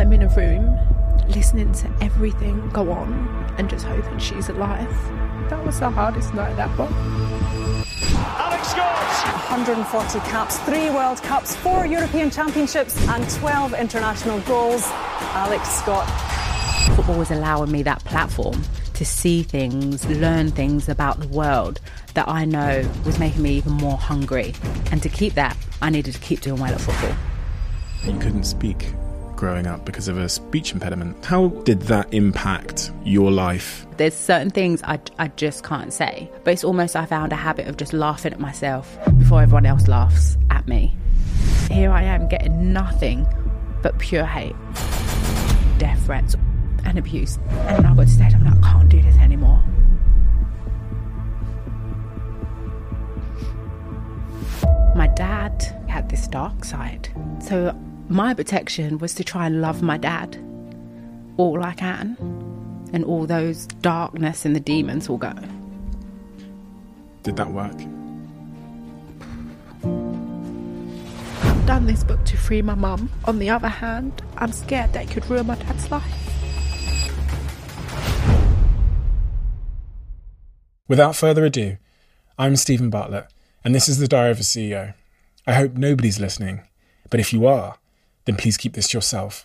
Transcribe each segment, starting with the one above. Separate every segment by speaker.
Speaker 1: I'm in a room listening to everything go on and just hoping she's alive. That was the hardest night ever.
Speaker 2: Alex Scott!
Speaker 3: 140 caps, 3 World Cups, 4 European Championships and 12 international goals. Alex Scott.
Speaker 4: Football was allowing me that platform to see things, learn things about the world that I know was making me even more hungry. And to keep that, I needed to keep doing well at football.
Speaker 5: You couldn't speak growing up because of a speech impediment. How did that impact your life?
Speaker 4: There's certain things I just can't say, but it's almost I found a habit of just laughing at myself before everyone else laughs at me. Here I am getting nothing but pure hate, death threats and abuse. And then I got to stage, I'm like, I can't do this anymore. My dad had this dark side. So my protection was to try and love my dad all I can, and all those darkness and the demons will go.
Speaker 5: Did that work?
Speaker 1: I've done this book to free my mum. On the other hand, I'm scared that it could ruin my dad's life.
Speaker 5: Without further ado, I'm Stephen Bartlett, and this is the Diary of a CEO. I hope nobody's listening, but if you are, then please keep this to yourself.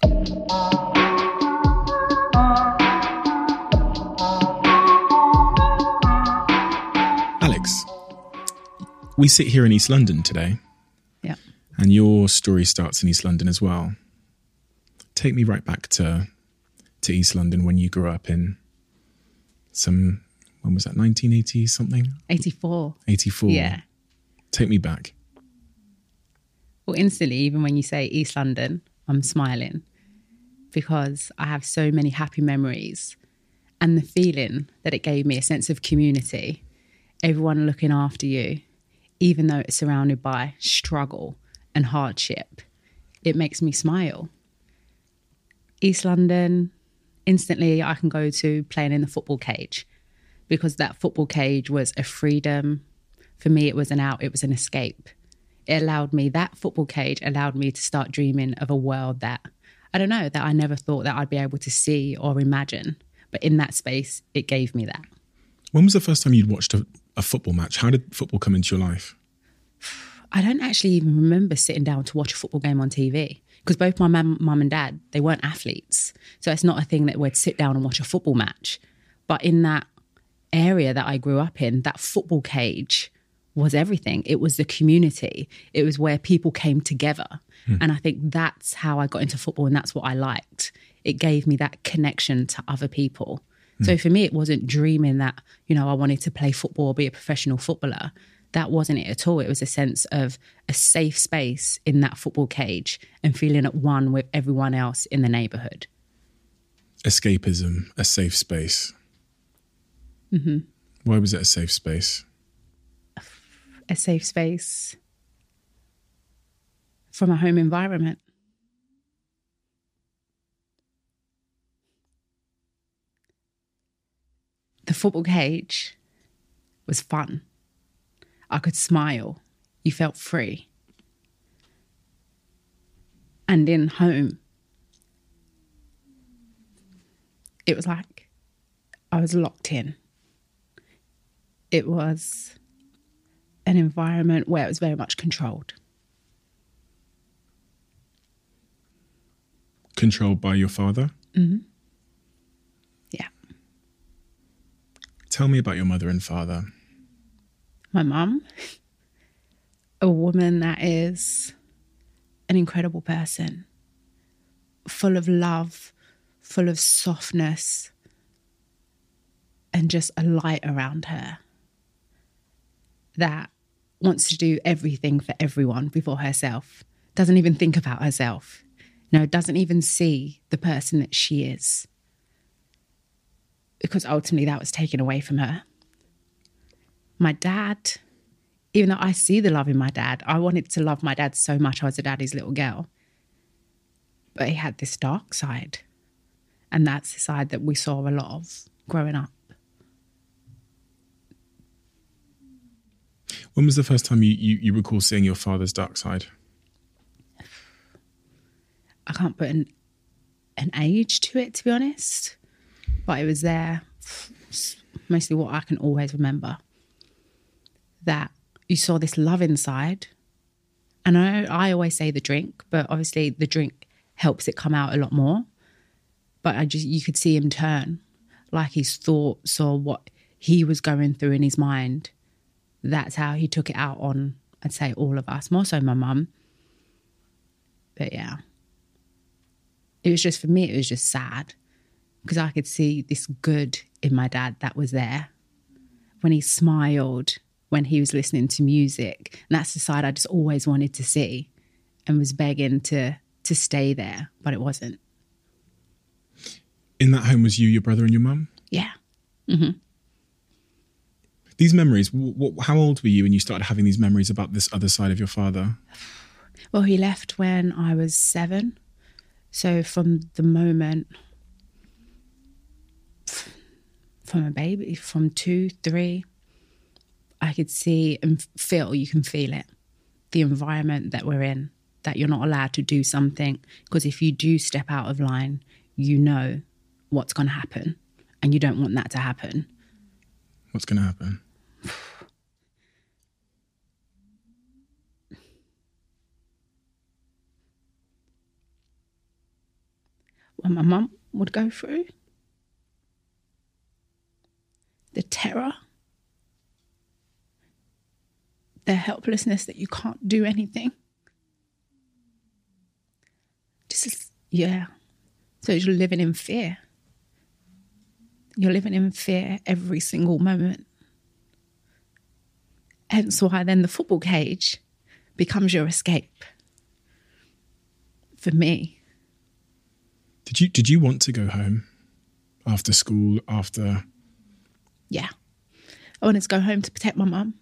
Speaker 5: Alex, we sit here in East London today.
Speaker 4: Yeah.
Speaker 5: And your story starts in East London as well. Take me right back to East London when you grew up in some, when was that, 1980 something?
Speaker 4: 84.
Speaker 5: 84.
Speaker 4: Yeah.
Speaker 5: Take me back.
Speaker 4: Well, instantly, even when you say East London, I'm smiling because I have so many happy memories, and the feeling that it gave me, a sense of community, everyone looking after you, even though it's surrounded by struggle and hardship, it makes me smile. East London, instantly I can go to playing in the football cage, because that football cage was a freedom. For me, it was an out, it was an escape. It allowed me, that football cage allowed me to start dreaming of a world that, I don't know, that I never thought that I'd be able to see or imagine. But in that space, it gave me that.
Speaker 5: When was the first time you'd watched a football match? How did football come into your life?
Speaker 4: I don't actually even remember sitting down to watch a football game on TV, because both my mum and dad, they weren't athletes. So it's not a thing that we'd sit down and watch a football match. But in that area that I grew up in, that football cage was everything. It was the community. It was where people came together. And I think that's how I got into football, and that's what I liked. It gave me that connection to other people. So for me, it wasn't dreaming that, you know, I wanted to play football or be a professional footballer. That wasn't it at all. It was a sense of a safe space in that football cage and feeling at one with everyone else in the neighbourhood.
Speaker 5: Escapism, a safe space.
Speaker 4: Mm-hmm.
Speaker 5: Why was it a safe space?
Speaker 4: A safe space from a home environment. The football cage was fun. I could smile. You felt free. And in home, it was like I was locked in. It was an environment where it was very much controlled.
Speaker 5: Controlled by your father?
Speaker 4: Mm-hmm. Yeah.
Speaker 5: Tell me about your mother and father.
Speaker 4: My mum, a woman that is an incredible person, full of love, full of softness, and just a light around her, that wants to do everything for everyone before herself, doesn't even think about herself, doesn't even see the person that she is, because ultimately that was taken away from her. My dad, even though I see the love in my dad, I wanted to love my dad so much. I was a daddy's little girl. But he had this dark side. And that's the side that we saw a lot of growing up.
Speaker 5: When was the first time you recall seeing your father's dark side?
Speaker 4: I can't put an age to it, to be honest. But it was there, mostly what I can always remember, that you saw this love inside. And I always say the drink, but obviously the drink helps it come out a lot more. But you could see him turn, like his thoughts or what he was going through in his mind. That's how he took it out on, I'd say, all of us, more so my mum. But yeah, it was just, for me, it was just sad because I could see this good in my dad that was there when he smiled, when he was listening to music. And that's the side I just always wanted to see and was begging to stay there, but it wasn't.
Speaker 5: In that home was you, your brother and your mum?
Speaker 4: Yeah. Mm-hmm.
Speaker 5: These memories, how old were you when you started having these memories about this other side of your father?
Speaker 4: Well, he left when I was 7. So from the moment, from a baby, from 2, 3, I could see and feel, you can feel it, the environment that we're in, that you're not allowed to do something. Because if you do step out of line, you know what's going to happen. And you don't want that to happen.
Speaker 5: What's going to happen?
Speaker 4: What my mum would go through, the terror, the helplessness that you can't do anything. Yeah. So you're living in fear. You're living in fear every single moment. Hence why then the football cage becomes your escape. For me.
Speaker 5: Did you want to go home after school, after?
Speaker 4: Yeah. I wanted to go home to protect my mum.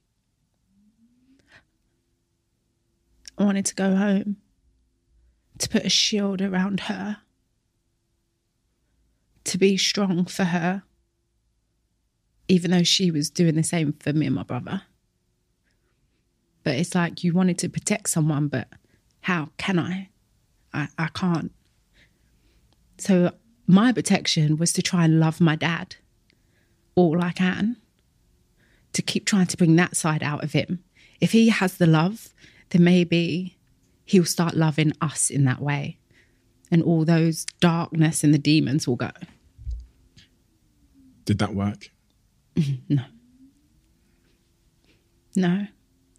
Speaker 4: I wanted to go home to put a shield around her, to be strong for her, even though she was doing the same for me and my brother. But it's like you wanted to protect someone, but how can I? I can't. So my protection was to try and love my dad all I can, to keep trying to bring that side out of him. If he has the love, then maybe he'll start loving us in that way. And all those darkness and the demons will go.
Speaker 5: Did that work?
Speaker 4: No. No.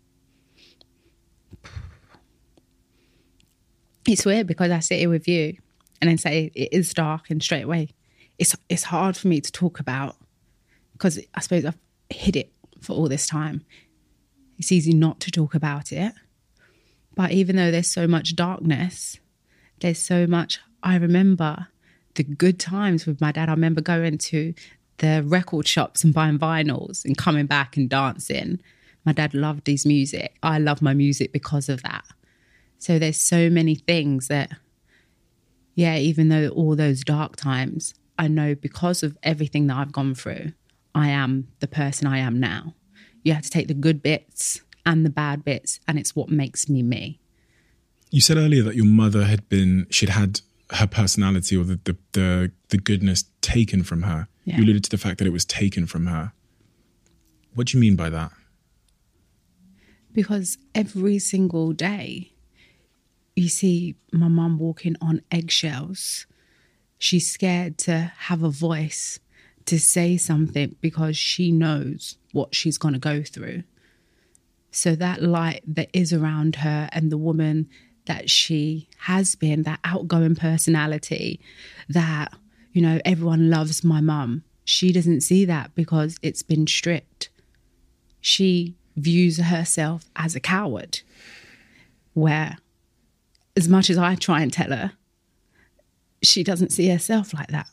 Speaker 4: It's weird because I sit here with you and then say it is dark, and straight away it's hard for me to talk about because I suppose I've hid it for all this time. It's easy not to talk about it. But even though there's so much darkness, there's so much, I remember the good times with my dad. I remember going to the record shops and buying vinyls and coming back and dancing. My dad loved his music. I love my music because of that. So there's so many things that, yeah, even though all those dark times, I know because of everything that I've gone through, I am the person I am now. You have to take the good bits and the bad bits, and it's what makes me me.
Speaker 5: You said earlier that your mother she'd had her personality or the goodness taken from her. Yeah. You alluded to the fact that it was taken from her. What do you mean by that?
Speaker 4: Because every single day you see my mum walking on eggshells. She's scared to have a voice, to say something because she knows what she's going to go through. So that light that is around her and the woman that she has been, that outgoing personality, that, you know, everyone loves my mum. She doesn't see that because it's been stripped. She views herself as a coward, where as much as I try and tell her, she doesn't see herself like that.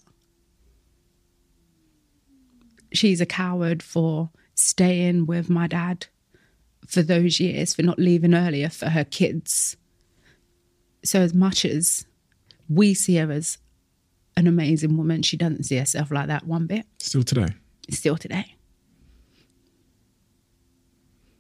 Speaker 4: She's a coward for staying with my dad for those years, for not leaving earlier for her kids. So as much as we see her as an amazing woman, she doesn't see herself like that one bit.
Speaker 5: Still today?
Speaker 4: Still today.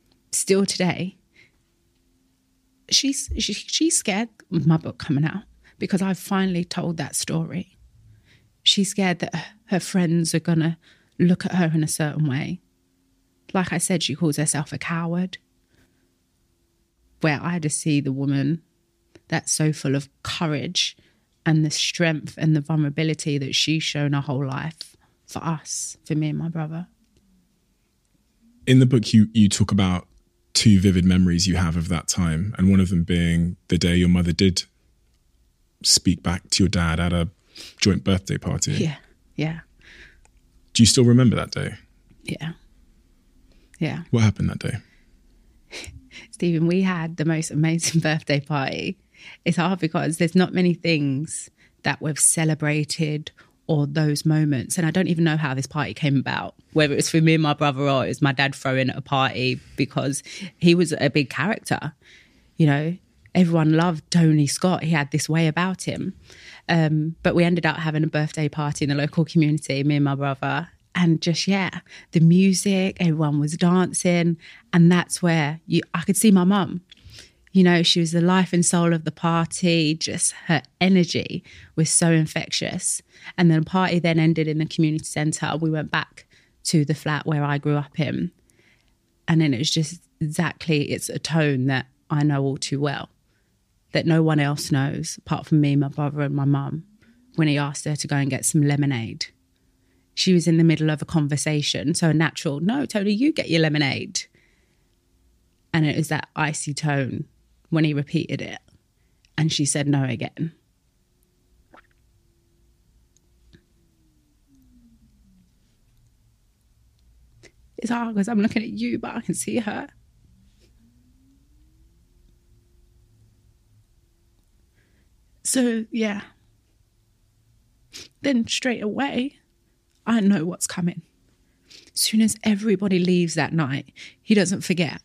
Speaker 4: Still today. She's scared of my book coming out because I've finally told that story. She's scared that her friends are going to look at her in a certain way. Like I said, she calls herself a coward. Where I just see the woman that's so full of courage and the strength and the vulnerability that she's shown her whole life for us, for me and my brother.
Speaker 5: In the book, you talk about 2 vivid memories you have of that time, and one of them being the day your mother did speak back to your dad at a joint birthday party.
Speaker 4: Yeah.
Speaker 5: Do you still remember that day?
Speaker 4: Yeah.
Speaker 5: What happened that day?
Speaker 4: Stephen, we had the most amazing birthday party. It's hard because there's not many things that we've celebrated or those moments. And I don't even know how this party came about, whether it was for me and my brother or it was my dad throwing a party, because he was a big character. You know, everyone loved Tony Scott. He had this way about him. But we ended up having a birthday party in the local community, me and my brother. And just, the music, everyone was dancing. And that's where I could see my mum. You know, she was the life and soul of the party. Just her energy was so infectious. And then the party then ended in the community centre. We went back to the flat where I grew up in. And then it was just it's a tone that I know all too well, that no one else knows apart from me, my brother and my mum, when he asked her to go and get some lemonade. She was in the middle of a conversation, so a natural, no, Tony, you get your lemonade. And it was that icy tone when he repeated it. And she said no again. It's hard because I'm looking at you, but I can see her. So, Then straight away, I know what's coming. As soon as everybody leaves that night, he doesn't forget.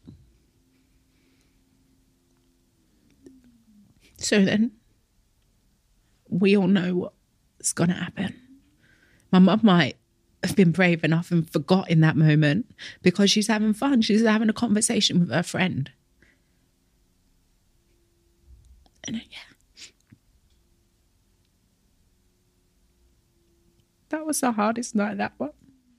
Speaker 4: So then, we all know what's going to happen. My mum might have been brave enough and forgot in that moment because she's having fun. She's having a conversation with her friend. And then, that was the hardest night, that one.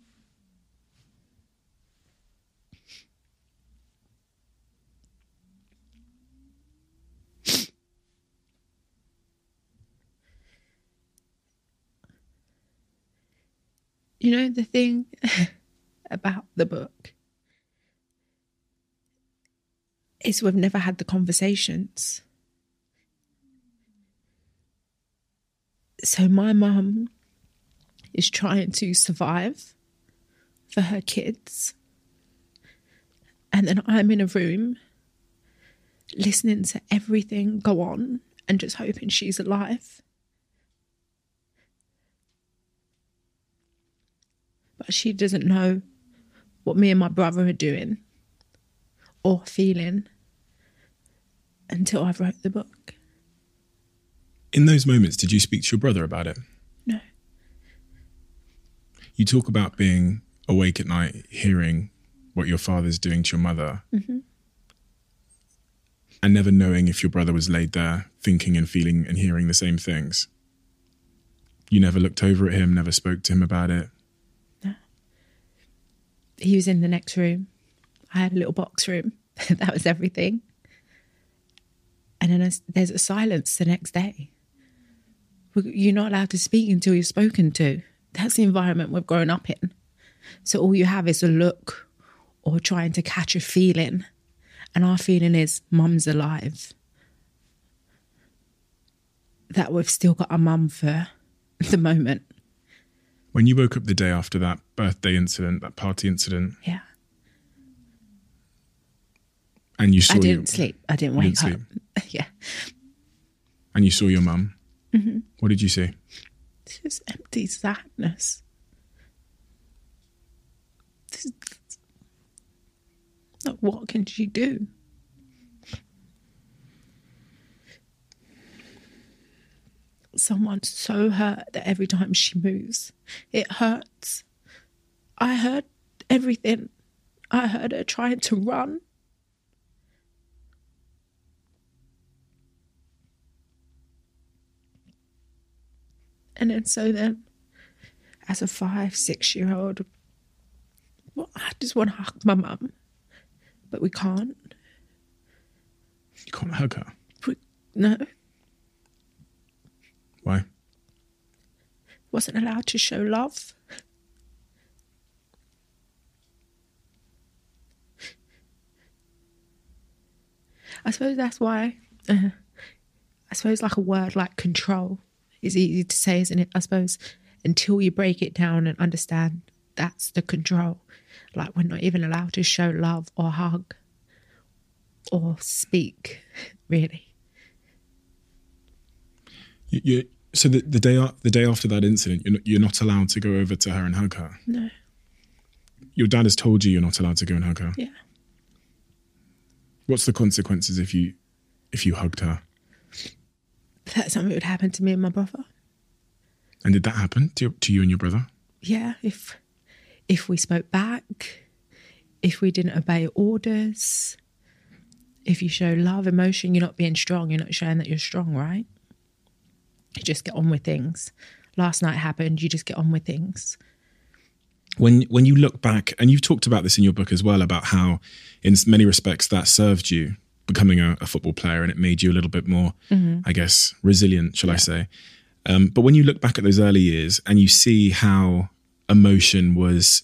Speaker 4: You know, the thing about the book is we've never had the conversations. So my mum is trying to survive for her kids. And then I'm in a room listening to everything go on and just hoping she's alive. But she doesn't know what me and my brother are doing or feeling until I've wrote the book.
Speaker 5: In those moments, did you speak to your brother about it?
Speaker 4: No.
Speaker 5: You talk about being awake at night, hearing what your father's doing to your mother, and never knowing if your brother was laid there thinking and feeling and hearing the same things. You never looked over at him, never spoke to him about it?
Speaker 4: No. He was in the next room. I had a little box room. That was everything. And then there's a silence the next day. You're not allowed to speak until you're spoken to. That's the environment we've grown up in. So all you have is a look or trying to catch a feeling. And our feeling is mum's alive. That we've still got our mum for the moment.
Speaker 5: When you woke up the day after that birthday incident, that party incident.
Speaker 4: Yeah.
Speaker 5: And you saw
Speaker 4: I didn't sleep. I didn't wake up. Yeah.
Speaker 5: And you saw your mum.
Speaker 4: Mm-hmm.
Speaker 5: What did you see?
Speaker 4: Just empty sadness. Like, what can she do? Someone's so hurt that every time she moves, it hurts. I heard everything. I heard her trying to run.
Speaker 1: And then as a 5-6-year-old, well, I just want to hug my mum, but we can't.
Speaker 5: You can't hug her?
Speaker 1: No.
Speaker 5: Why?
Speaker 1: Wasn't allowed to show love. I suppose that's why, I suppose like a word like control is easy to say, isn't it? I suppose until you break it down and understand that's the control. Like we're not even allowed to show love or hug or speak, really.
Speaker 5: So the day after that incident, you're not allowed to go over to her and hug her?
Speaker 1: No.
Speaker 5: Your dad has told you you're not allowed to go and hug her?
Speaker 1: Yeah.
Speaker 5: What's the consequences if you hugged her?
Speaker 1: That something would happen to me and my brother.
Speaker 5: And did that happen to you and your brother?
Speaker 1: Yeah, if we spoke back, if we didn't obey orders, if you show love, emotion, you're not being strong, you're not showing that you're strong, right? You just get on with things. Last night happened, you just get on with things.
Speaker 5: When you look back, and you've talked about this in your book as well, about how in many respects that served you becoming a football player, and it made you a little bit more, I guess, resilient, shall I say. But when you look back at those early years and you see how emotion was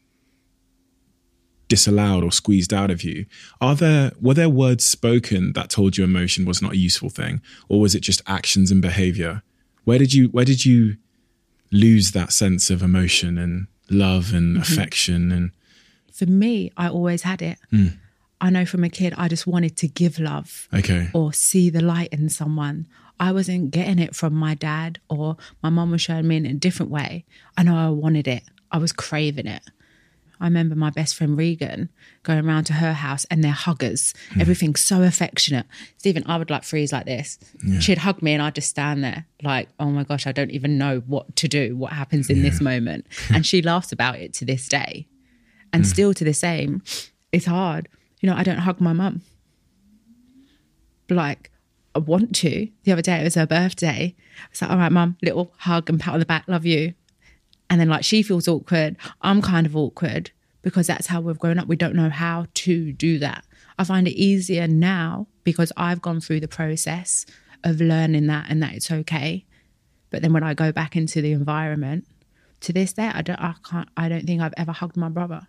Speaker 5: disallowed or squeezed out of you, were there words spoken that told you emotion was not a useful thing, or was it just actions and behavior? Where did you lose that sense of emotion and love and affection? And
Speaker 1: for me, I always had it. I know from a kid, I just wanted to give love, or see the light in someone. I wasn't getting it from my dad, or my mum was showing me in a different way. I know I wanted it. I was craving it. I remember my best friend Regan going around to her house and they're huggers. Everything's so affectionate. Stephen, I would like freeze like this. Yeah. She'd hug me and I'd just stand there like, oh my gosh, I don't even know what to do, what happens in this moment. And she laughs about it to this day. And still to the same, it's hard. You know, I don't hug my mum. But like, I want to. The other day, it was her birthday. I was like, all right, mum, little hug and pat on the back, love you. And then like she feels awkward. I'm kind of awkward because that's how we've grown up. We don't know how to do that. I find it easier now because I've gone through the process of learning that and that it's okay. But then when I go back into the environment, to this day, I don't think I've ever hugged my brother.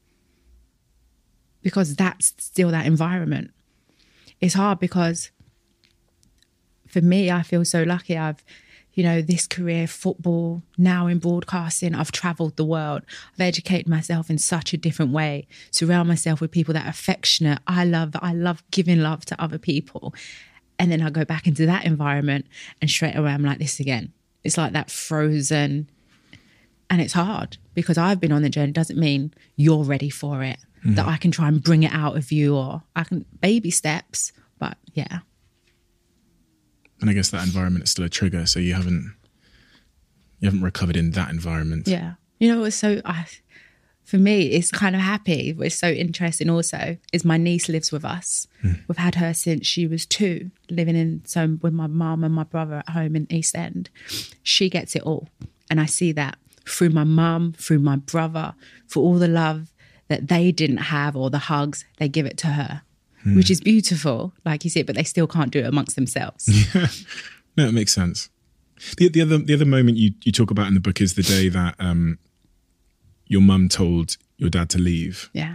Speaker 1: Because that's still that environment. It's hard because for me, I feel so lucky. I've, this career, football, now in broadcasting, I've travelled the world. I've educated myself in such a different way, surround myself with people that are affectionate. I love giving love to other people. And then I go back into that environment and straight away I'm like this again. It's like that frozen. And it's hard because I've been on the journey. It doesn't mean you're ready for it, that I can try and bring it out of you, or I can baby steps, but yeah.
Speaker 5: And I guess that environment is still a trigger, so you haven't recovered in that environment.
Speaker 1: Yeah. It's for me, it's kind of happy. What's so interesting also is my niece lives with us. We've had her since she was 2, living with my mum and my brother at home in East End. She gets it all. And I see that through my mum, through my brother, for all the love that they didn't have or the hugs, they give it to her. Which is beautiful, like you said, but they still can't do it amongst themselves.
Speaker 5: Yeah. No, it makes sense. The other moment you talk about in the book is the day that your mum told your dad to leave.
Speaker 1: Yeah.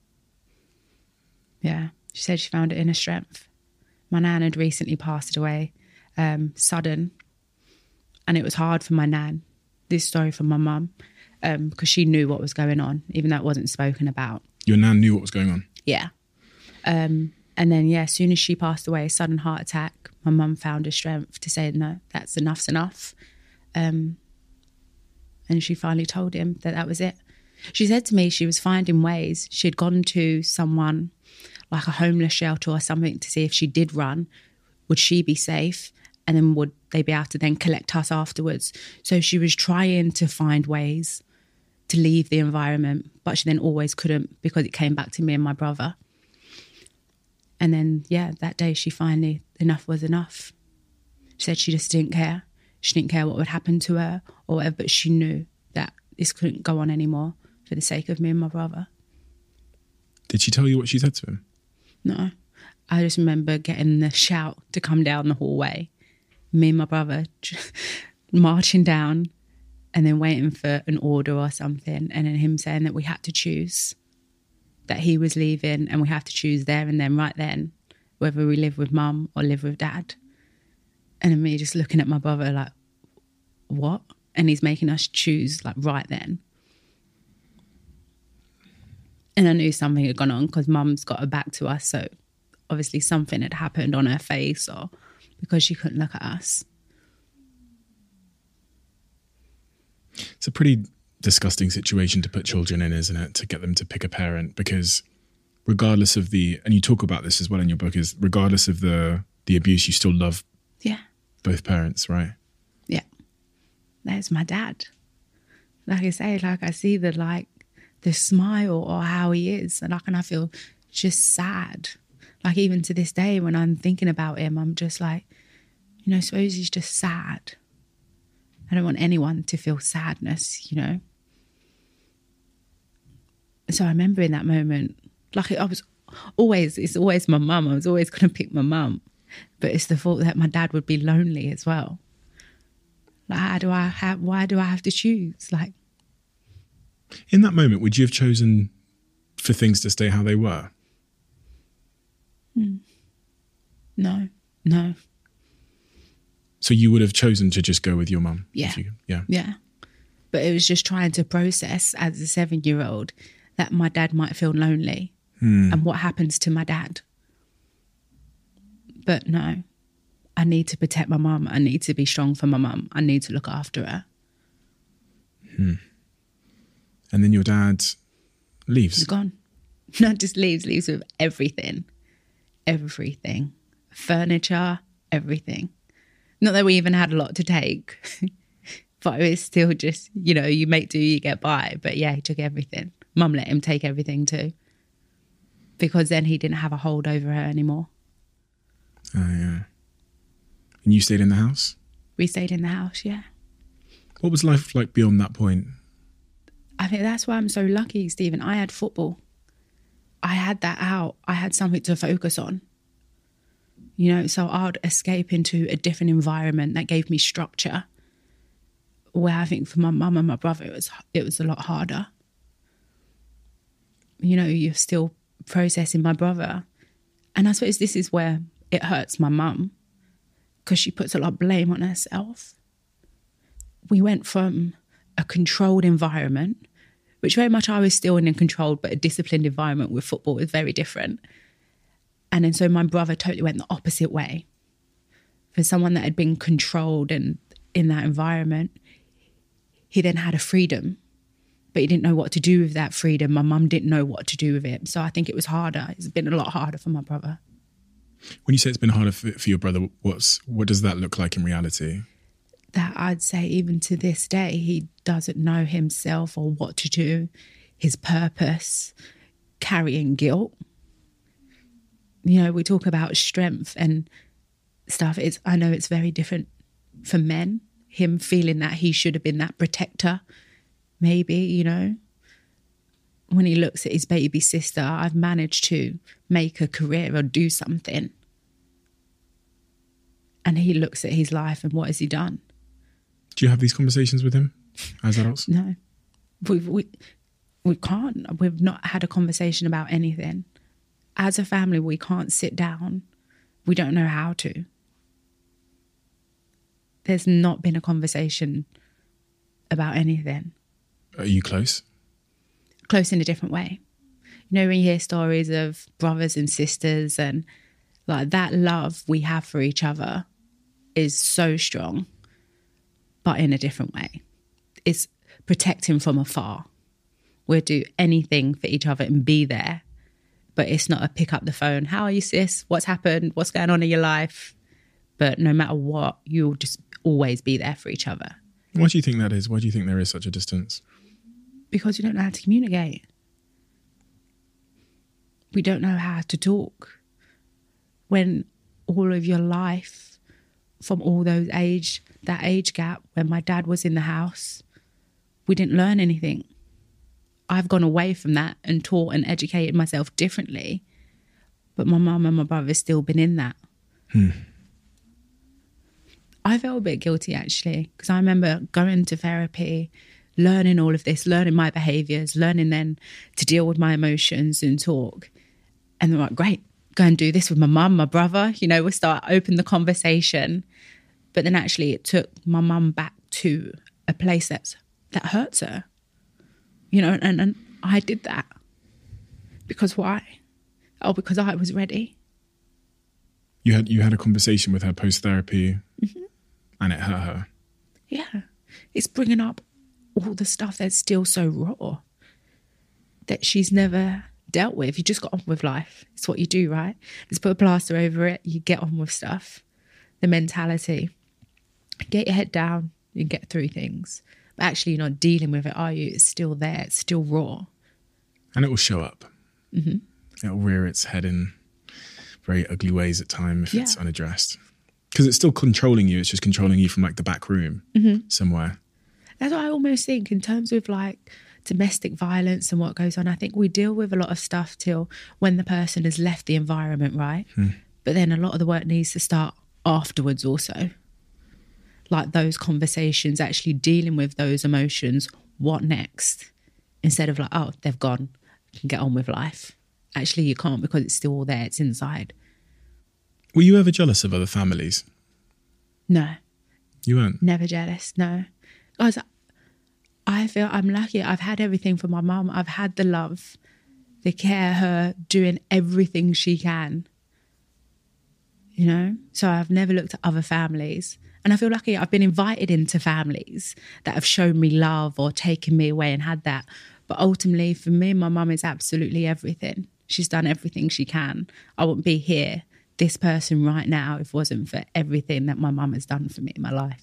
Speaker 1: Yeah. She said she found it inner strength. My nan had recently passed away, sudden. And it was hard for my nan, this story from my mum, because she knew what was going on, even though it wasn't spoken about.
Speaker 5: Your nan knew what was going on?
Speaker 1: Yeah. And then, as soon as she passed away, sudden heart attack, my mum found the strength to say, no, that's enough's enough. And she finally told him that was it. She said to me she was finding ways. She'd gone to someone like a homeless shelter or something to see if she did run, would she be safe? And then would they be able to then collect us afterwards? So she was trying to find ways to leave the environment, but she then always couldn't because it came back to me and my brother. And then, that day she finally, enough was enough. She said she just didn't care. She didn't care what would happen to her or whatever, but she knew that this couldn't go on anymore for the sake of me and my brother.
Speaker 5: Did she tell you what she said to him?
Speaker 1: No. I just remember getting the shout to come down the hallway. Me and my brother marching down and then waiting for an order or something, and then him saying that we had to choose, that he was leaving and we have to choose there and then, right then, whether we live with mum or live with dad. And then me just looking at my brother like, what? And he's making us choose like right then. And I knew something had gone on because mum's got her back to us, so obviously something had happened on her face or because she couldn't look at us.
Speaker 5: It's a pretty disgusting situation to put children in, isn't it? To get them to pick a parent, because regardless of and you talk about this as well in your book, is regardless of the abuse, you still love both parents, right?
Speaker 1: Yeah. That's my dad. Like I say, like I see the smile or how he is, and I feel just sad. Like even to this day when I'm thinking about him, I'm just like, suppose he's just sad. I don't want anyone to feel sadness, So I remember in that moment, like it's always my mum. I was always going to pick my mum. But it's the thought that my dad would be lonely as well. Like, why do I have to choose? Like,
Speaker 5: in that moment, would you have chosen for things to stay how they were?
Speaker 1: No.
Speaker 5: So you would have chosen to just go with your mum?
Speaker 1: Yeah.
Speaker 5: Yeah.
Speaker 1: But it was just trying to process as a 7-year-old that my dad might feel lonely and what happens to my dad. But no, I need to protect my mum. I need to be strong for my mum. I need to look after her.
Speaker 5: And then your dad leaves?
Speaker 1: He's gone. Not just leaves with everything. Everything. Furniture, everything. Not that we even had a lot to take, but it was still just, you make do, you get by. But yeah, he took everything. Mum let him take everything too, because then he didn't have a hold over her anymore.
Speaker 5: Oh, yeah. And you stayed in the house?
Speaker 1: We stayed in the house, yeah.
Speaker 5: What was life like beyond that point?
Speaker 1: I think that's why I'm so lucky, Stephen. I had football. I had that out. I had something to focus on. So I'd escape into a different environment that gave me structure. Where I think for my mum and my brother, it was a lot harder. You're still processing my brother. And I suppose this is where it hurts my mum, because she puts a lot of blame on herself. We went from a controlled environment, which very much I was still in a controlled but a disciplined environment with football was very different. And then so my brother totally went the opposite way. For someone that had been controlled and in that environment, he then had a freedom, but he didn't know what to do with that freedom. My mum didn't know what to do with it. So I think it was harder. It's been a lot harder for my brother.
Speaker 5: When you say it's been harder for your brother, what does that look like in reality?
Speaker 1: That I'd say even to this day, he doesn't know himself or what to do, his purpose, carrying guilt. We talk about strength and stuff. I know it's very different for men, him feeling that he should have been that protector, maybe, When he looks at his baby sister, I've managed to make a career or do something. And he looks at his life and what has he done?
Speaker 5: Do you have these conversations with him as adults?
Speaker 1: No. We can't. We've not had a conversation about anything. As a family, we can't sit down. We don't know how to. There's not been a conversation about anything.
Speaker 5: Are you close?
Speaker 1: Close in a different way. When you hear stories of brothers and sisters and like that love we have for each other is so strong, but in a different way. It's protecting from afar. We'll do anything for each other and be there, but it's not a pick up the phone. How are you, sis? What's happened? What's going on in your life? But no matter what, you'll just always be there for each other.
Speaker 5: Why do you think that is? Why do you think there is such a distance?
Speaker 1: Because we don't know how to communicate. We don't know how to talk. When all of your life from all that age gap when my dad was in the house, we didn't learn anything. I've gone away from that and taught and educated myself differently. But my mum and my brother have still been in that. I felt a bit guilty, actually, because I remember going to therapy, learning all of this, learning my behaviours, learning then to deal with my emotions and talk. And they're like, great, go and do this with my mum, my brother. You know, we'll start open the conversation. But then actually it took my mum back to a place that hurts her. You know, and I did that. Because why? Oh, because I was ready.
Speaker 5: You had a conversation with her post-therapy and it hurt her.
Speaker 1: Yeah. It's bringing up all the stuff that's still so raw that she's never dealt with. You just got on with life. It's what you do, right? Just put a plaster over it. You get on with stuff. The mentality. Get your head down. You get through things. But actually you're not dealing with it, are you? It's still there. It's still raw.
Speaker 5: And it will show up. It'll rear its head in very ugly ways at times if it's unaddressed. Because it's still controlling you. It's just controlling you from like the back room somewhere.
Speaker 1: That's what I almost think in terms of like domestic violence and what goes on. I think we deal with a lot of stuff till when the person has left the environment, right? But then a lot of the work needs to start afterwards also. Like those conversations, actually dealing with those emotions. What next? Instead of like, oh, they've gone. You can get on with life. Actually, you can't because it's still all there. It's inside.
Speaker 5: Were you ever jealous of other families?
Speaker 1: No.
Speaker 5: You weren't?
Speaker 1: Never jealous, no. Because I feel I'm lucky. I've had everything from my mum. I've had the love, the care, her doing everything she can. You know? So I've never looked at other families. And I feel lucky I've been invited into families that have shown me love or taken me away and had that. But ultimately, for me, my mum is absolutely everything. She's done everything she can. I wouldn't be here, this person right now, if it wasn't for everything that my mum has done for me in my life.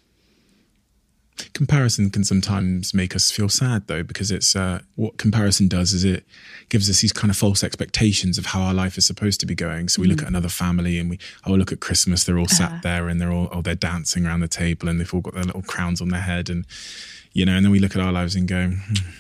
Speaker 5: Comparison can sometimes make us feel sad, though, because it's what comparison does is it gives us these kind of false expectations of how our life is supposed to be going. So we look at another family and we look at Christmas. They're all sat there and they're dancing around the table and they've all got their little crowns on their head, and you know. And then we look at our lives and go,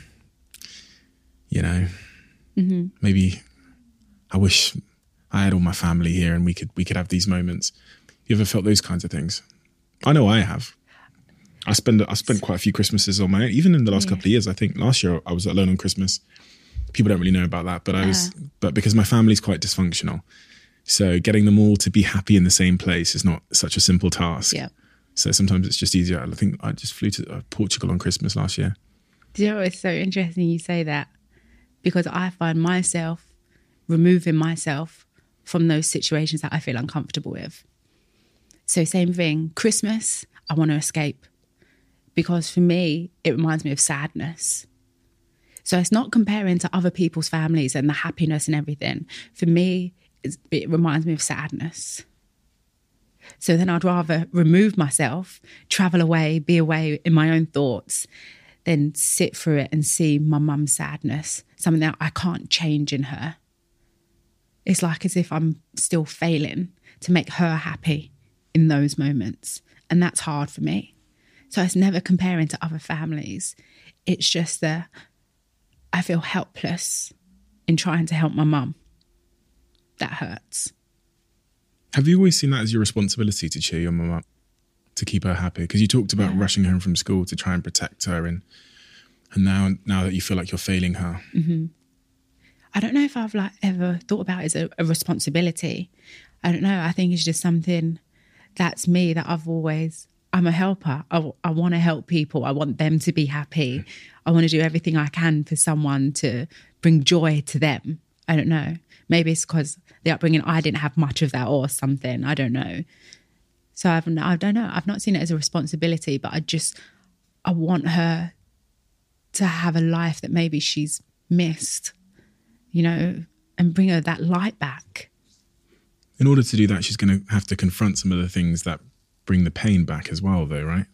Speaker 5: you know, maybe I wish I had all my family here and we could have these moments. You ever felt those kinds of things? I know I have. I spent quite a few Christmases on my own, even in the last couple of years. I think last year I was alone on Christmas. People don't really know about that, but because my family's quite dysfunctional, so getting them all to be happy in the same place is not such a simple task. Yeah. So sometimes it's just easier. I think I just flew to Portugal on Christmas last year.
Speaker 1: Do you know, it's so interesting you say that, because I find myself removing myself from those situations that I feel uncomfortable with. So same thing, Christmas, I want to escape. Because for me, it reminds me of sadness. So it's not comparing to other people's families and the happiness and everything. For me, it reminds me of sadness. So then I'd rather remove myself, travel away, be away in my own thoughts, than sit through it and see my mum's sadness, something that I can't change in her. It's like as if I'm still failing to make her happy in those moments. And that's hard for me. So it's never comparing to other families. It's just that I feel helpless in trying to help my mum. That hurts.
Speaker 5: Have you always seen that as your responsibility to cheer your mum up, to keep her happy? Because you talked about rushing home from school to try and protect her, and now that you feel like you're failing her.
Speaker 1: I don't know if I've ever thought about it as a responsibility. I don't know. I think it's just something that's me, that I'm a helper. I want to help people. I want them to be happy. I want to do everything I can for someone to bring joy to them. I don't know. Maybe it's because the upbringing, I didn't have much of that or something. I don't know. So I don't know. I've not seen it as a responsibility, but I want her to have a life that maybe she's missed, you know, and bring her that light back.
Speaker 5: In order to do that, she's going to have to confront some of the things that bring the pain back as well, though, right?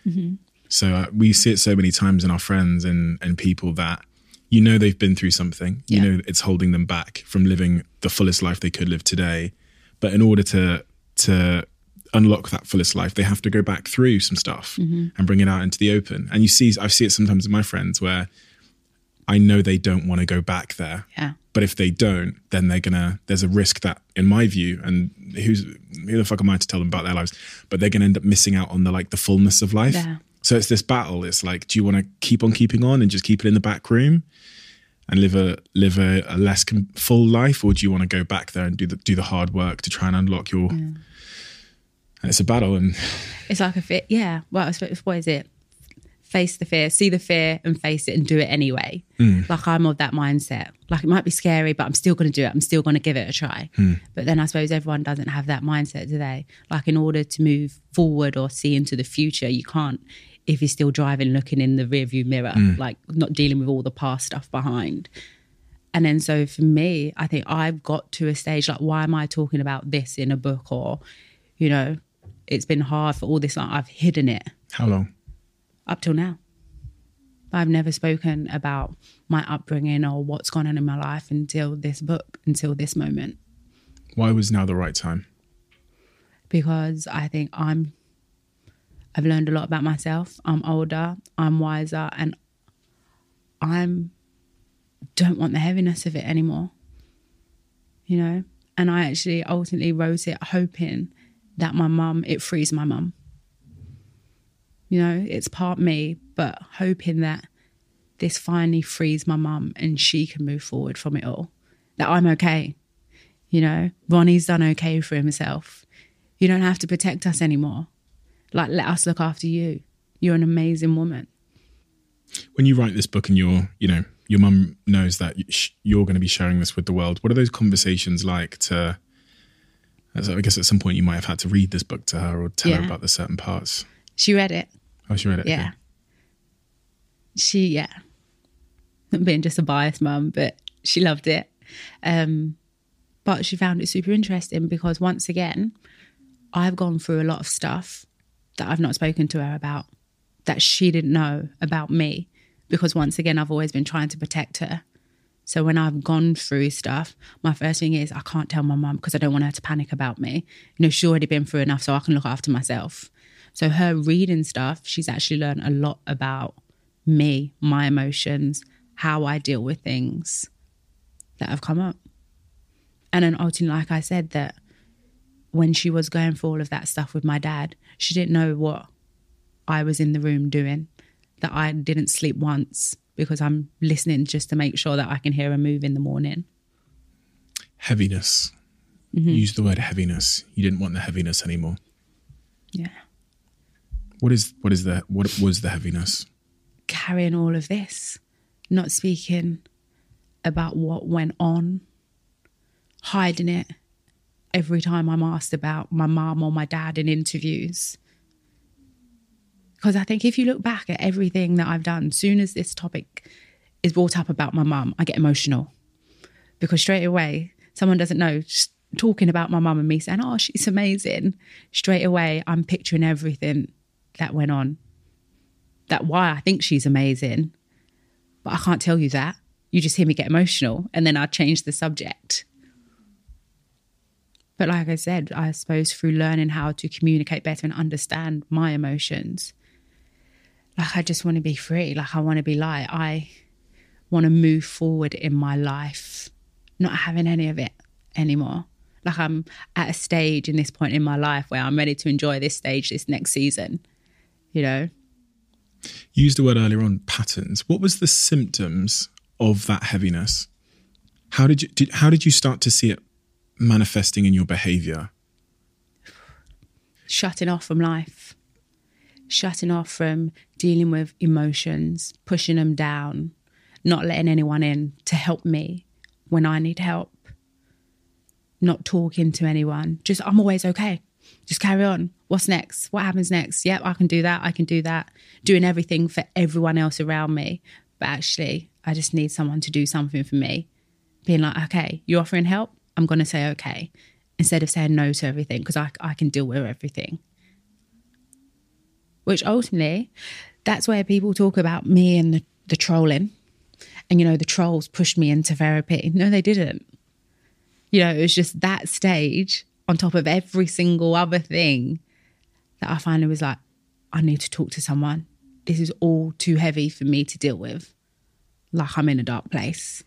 Speaker 5: So we see it so many times in our friends and people that, you know, they've been through something. You know, it's holding them back from living the fullest life they could live today. But in order to unlock that fullest life, they have to go back through some stuff and bring it out into the open. And I see it sometimes with my friends where I know they don't want to go back there.
Speaker 1: Yeah.
Speaker 5: But if they don't, then there's a risk that, in my view, and who the fuck am I to tell them about their lives, but they're going to end up missing out on the fullness of life.
Speaker 1: Yeah.
Speaker 5: So it's this battle. It's like, do you want to keep on keeping on and just keep it in the back room and live a less full life, or do you want to go back there and do the hard work to try and unlock your? Yeah. And it's a battle, and
Speaker 1: it's like a fit. Yeah. Well, I suppose, what is it? Face the fear, see the fear, and face it, and do it anyway. Like, I'm of that mindset. Like, it might be scary, but I'm still going to do it. I'm still going to give it a try. But then I suppose everyone doesn't have that mindset, do they? Like, in order to move forward or see into the future, you can't if you're still driving, looking in the rearview mirror, like not dealing with all the past stuff behind. And then so for me, I think I've got to a stage, like, why am I talking about this in a book? Or, you know, it's been hard for all this, like, I've hidden it.
Speaker 5: How long?
Speaker 1: Up till now. I've never spoken about my upbringing or what's gone on in my life until this book, until this moment.
Speaker 5: Why was now the right time?
Speaker 1: Because I think I've learned a lot about myself. I'm older, I'm wiser, and don't want the heaviness of it anymore. You know? And I actually ultimately wrote it hoping that it frees my mum. You know, it's part me, but hoping that this finally frees my mum and she can move forward from it all. That I'm okay. You know, Ronnie's done okay for himself. You don't have to protect us anymore. Like, let us look after you. You're an amazing woman.
Speaker 5: When you write this book and your mum knows that you're going to be sharing this with the world, what are those conversations like to, I guess at some point you might have had to read this book to her or tell her about the certain parts.
Speaker 1: She read it.
Speaker 5: Oh, she read it?
Speaker 1: Yeah.
Speaker 5: Okay.
Speaker 1: Not being just a biased mum, but she loved it. But she found it super interesting because, once again, I've gone through a lot of stuff that I've not spoken to her about, that she didn't know about me, because, once again, I've always been trying to protect her. So when I've gone through stuff, my first thing is I can't tell my mum because I don't want her to panic about me. You know, she's already been through enough, so I can look after myself. So her reading stuff, she's actually learned a lot about me, my emotions, how I deal with things that have come up. And then ultimately, like I said, that when she was going through all of that stuff with my dad, she didn't know what I was in the room doing, that I didn't sleep once because I'm listening just to make sure that I can hear her move in the morning.
Speaker 5: Heaviness. You used the word heaviness. You didn't want the heaviness anymore.
Speaker 1: Yeah.
Speaker 5: What was the heaviness?
Speaker 1: Carrying all of this, not speaking about what went on, hiding it every time I'm asked about my mum or my dad in interviews. Because I think if you look back at everything that I've done, soon as this topic is brought up about my mum, I get emotional. Because straight away, someone doesn't know, just talking about my mum and me saying, oh, she's amazing. Straight away, I'm picturing everything that went on. That why I think she's amazing. But I can't tell you that. You just hear me get emotional and then I change the subject. But like I said, I suppose through learning how to communicate better and understand my emotions, like, I just want to be free. Like, I want to be light. I want to move forward in my life, not having any of it anymore. Like, I'm at a stage in this point in my life where I'm ready to enjoy this stage, this next season, you know?
Speaker 5: You used the word earlier on, patterns. What was the symptoms of that heaviness? How did you start to see it manifesting in your behaviour?
Speaker 1: Shutting off from life. Shutting off from dealing with emotions, pushing them down, not letting anyone in to help me when I need help. Not talking to anyone. Just, I'm always okay. Just carry on. What's next? What happens next? Yep, I can do that. I can do that. Doing everything for everyone else around me. But actually, I just need someone to do something for me. Being like, okay, you're offering help? I'm going to say okay. Instead of saying no to everything, because I can deal with everything. Which ultimately, that's where people talk about me and the trolling. And, you know, the trolls pushed me into therapy. No, they didn't. You know, it was just that stage. on top of every single other thing, that I finally was like, I need to talk to someone. This is all too heavy for me to deal with. Like I'm in a dark place.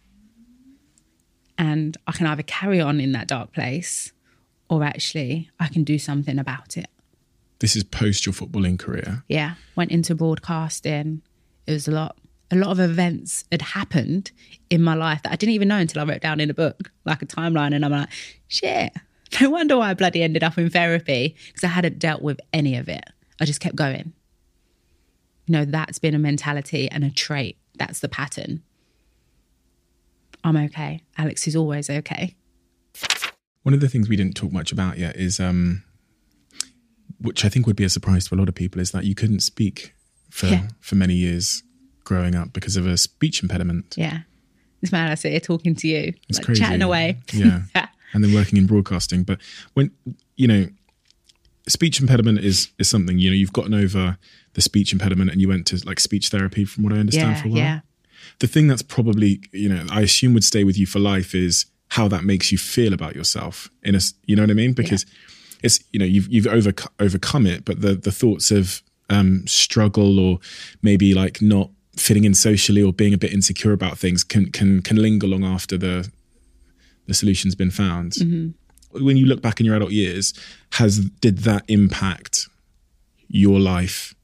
Speaker 1: And I can either carry on in that dark place or actually I can do something about it.
Speaker 5: This is post your footballing career?
Speaker 1: Yeah. Went into broadcasting. It was a lot of events had happened in my life that I didn't even know until I wrote down in a book, like a timeline. And I'm like, shit, no wonder why I bloody ended up in therapy, because I hadn't dealt with any of it. I just kept going. You know, that's been a mentality and a trait. That's the pattern. I'm okay. Alex is always okay.
Speaker 5: One of the things we didn't talk much about yet is, which I think would be a surprise to a lot of people, is that you couldn't speak for many years growing up because of a speech impediment.
Speaker 1: Yeah. It's mad I sit here talking to you.
Speaker 5: It's
Speaker 1: like
Speaker 5: crazy.
Speaker 1: Chatting away.
Speaker 5: Yeah. And then working in broadcasting. But when, you know, speech impediment is something, you know, you've gotten over the speech impediment and you went to like speech therapy from what I understand for a while. Yeah. The thing that's probably, you know, I assume would stay with you for life is how that makes you feel about yourself in a, you know what I mean? Because it's, you know, you've overcome it, but the thoughts of struggle or maybe like not fitting in socially or being a bit insecure about things can linger long after the solution's been found. Mm-hmm. When you look back in your adult years, did that impact your life?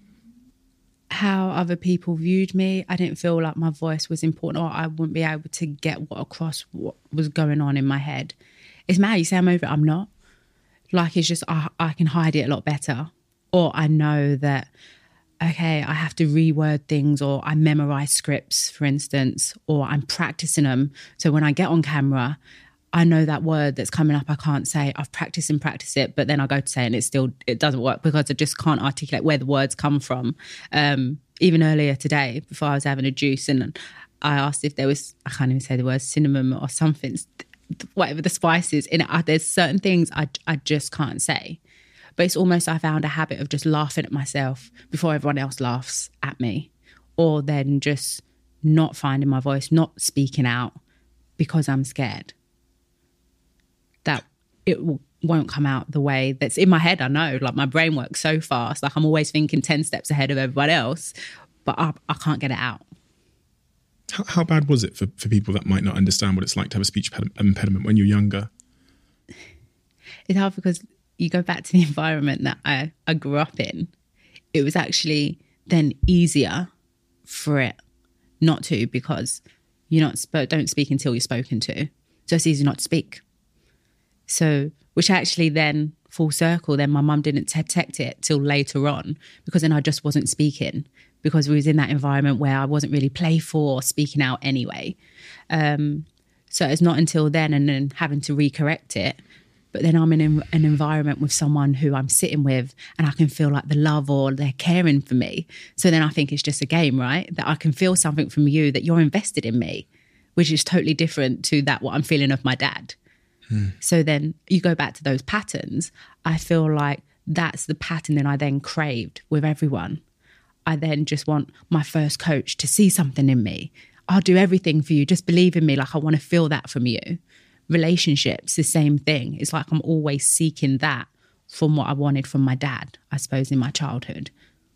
Speaker 1: How other people viewed me, I didn't feel like my voice was important, or I wouldn't be able to get across what was going on in my head. It's mad, you say I'm over it, I'm not. Like, it's just, I can hide it a lot better. Or I know that, okay, I have to reword things, or I memorize scripts, for instance, or I'm practicing them. So when I get on camera, I know that word that's coming up, I can't say. I've practiced it, but then I go to say it and it doesn't work because I just can't articulate where the words come from. Even earlier today, before I was having a juice, and I asked if there was, I can't even say the word, cinnamon or something, whatever the spices in it. There's certain things I just can't say. But it's almost, I found a habit of just laughing at myself before everyone else laughs at me, or then just not finding my voice, not speaking out because I'm scared that it won't come out the way that's in my head. I know, like my brain works so fast. Like I'm always thinking 10 steps ahead of everybody else, but I can't get it out.
Speaker 5: How bad was it for people that might not understand what it's like to have a speech impediment when you're younger?
Speaker 1: It's hard because you go back to the environment that I grew up in. It was actually then easier for it not to, because don't speak until you're spoken to. So it's easy not to speak. So, which actually then full circle, then my mum didn't detect it till later on, because then I just wasn't speaking, because we was in that environment where I wasn't really playful or speaking out anyway. So it's not until then, and then having to recorrect it. But then I'm in an environment with someone who I'm sitting with and I can feel like the love or they're caring for me. So then I think it's just a game, right? That I can feel something from you, that you're invested in me, which is totally different to what I'm feeling of my dad. So then you go back to those patterns. I feel like that's the pattern that I then craved with everyone. I then just want my first coach to see something in me. I'll do everything for you. Just believe in me. Like I want to feel that from you. Relationships, the same thing. It's like I'm always seeking that from what I wanted from my dad, I suppose, in my childhood.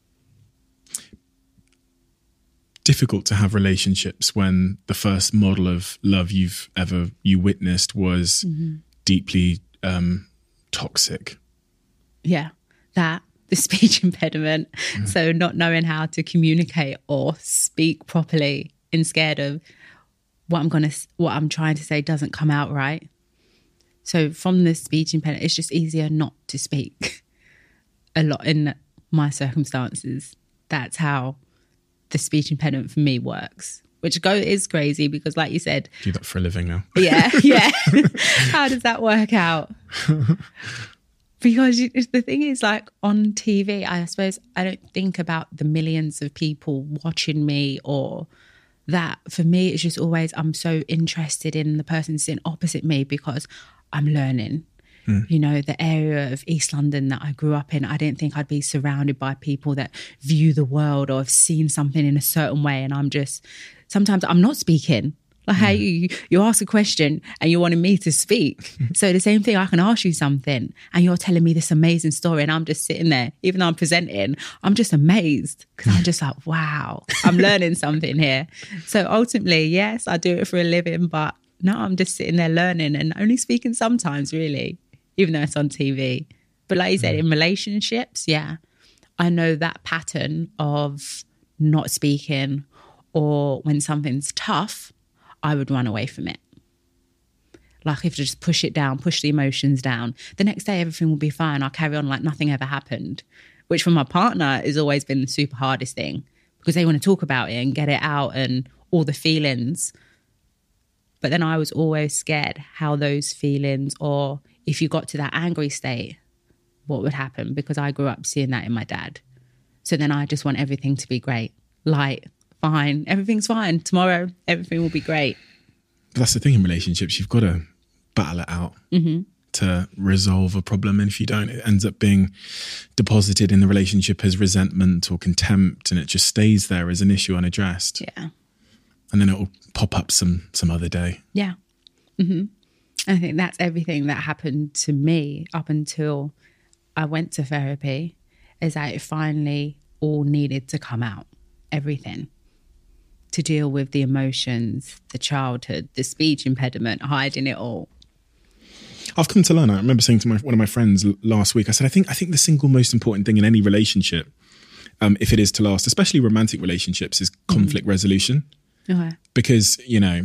Speaker 5: Difficult to have relationships when the first model of love you witnessed was deeply toxic.
Speaker 1: Yeah, the speech impediment. Yeah. So not knowing how to communicate or speak properly, and scared of what I'm trying to say doesn't come out right. So from the speech impediment, it's just easier not to speak. A lot in my circumstances, that's how the speech impediment for me works, which is crazy because, like you said,
Speaker 5: do that for a living now.
Speaker 1: Yeah. How does that work out? Because the thing is, like on TV, I suppose I don't think about the millions of people watching me, or that. For me, it's just always, I'm so interested in the person sitting opposite me because I'm learning. You know, the area of East London that I grew up in, I didn't think I'd be surrounded by people that view the world or have seen something in a certain way. And sometimes I'm not speaking. Like, hey, you ask a question and you wanted me to speak. So the same thing, I can ask you something and you're telling me this amazing story and I'm just sitting there, even though I'm presenting, I'm just amazed because I'm just like, wow, I'm learning something here. So ultimately, yes, I do it for a living, but no, I'm just sitting there learning and only speaking sometimes, really, even though it's on TV. But like you said, in relationships, yeah, I know that pattern of not speaking, or when something's tough, I would run away from it. Like if you just push it down, push the emotions down, the next day everything will be fine. I'll carry on like nothing ever happened, which for my partner has always been the super hardest thing because they want to talk about it and get it out and all the feelings. But then I was always scared how those feelings, or if you got to that angry state, what would happen? Because I grew up seeing that in my dad. So then I just want everything to be great, light, fine, everything's fine. Tomorrow, everything will be great.
Speaker 5: But that's the thing in relationships. You've got to battle it out to resolve a problem. And if you don't, it ends up being deposited in the relationship as resentment or contempt, and it just stays there as an issue unaddressed.
Speaker 1: Yeah.
Speaker 5: And then it will pop up some other day.
Speaker 1: Yeah. Mm-hmm. I think that's everything that happened to me up until I went to therapy, is that it finally all needed to come out, everything. To deal with the emotions, the childhood, the speech impediment, hiding it all.
Speaker 5: I've come to learn. I remember saying to one of my friends last week, I said, I think the single most important thing in any relationship, if it is to last, especially romantic relationships, is conflict resolution.
Speaker 1: Okay.
Speaker 5: Because, you know,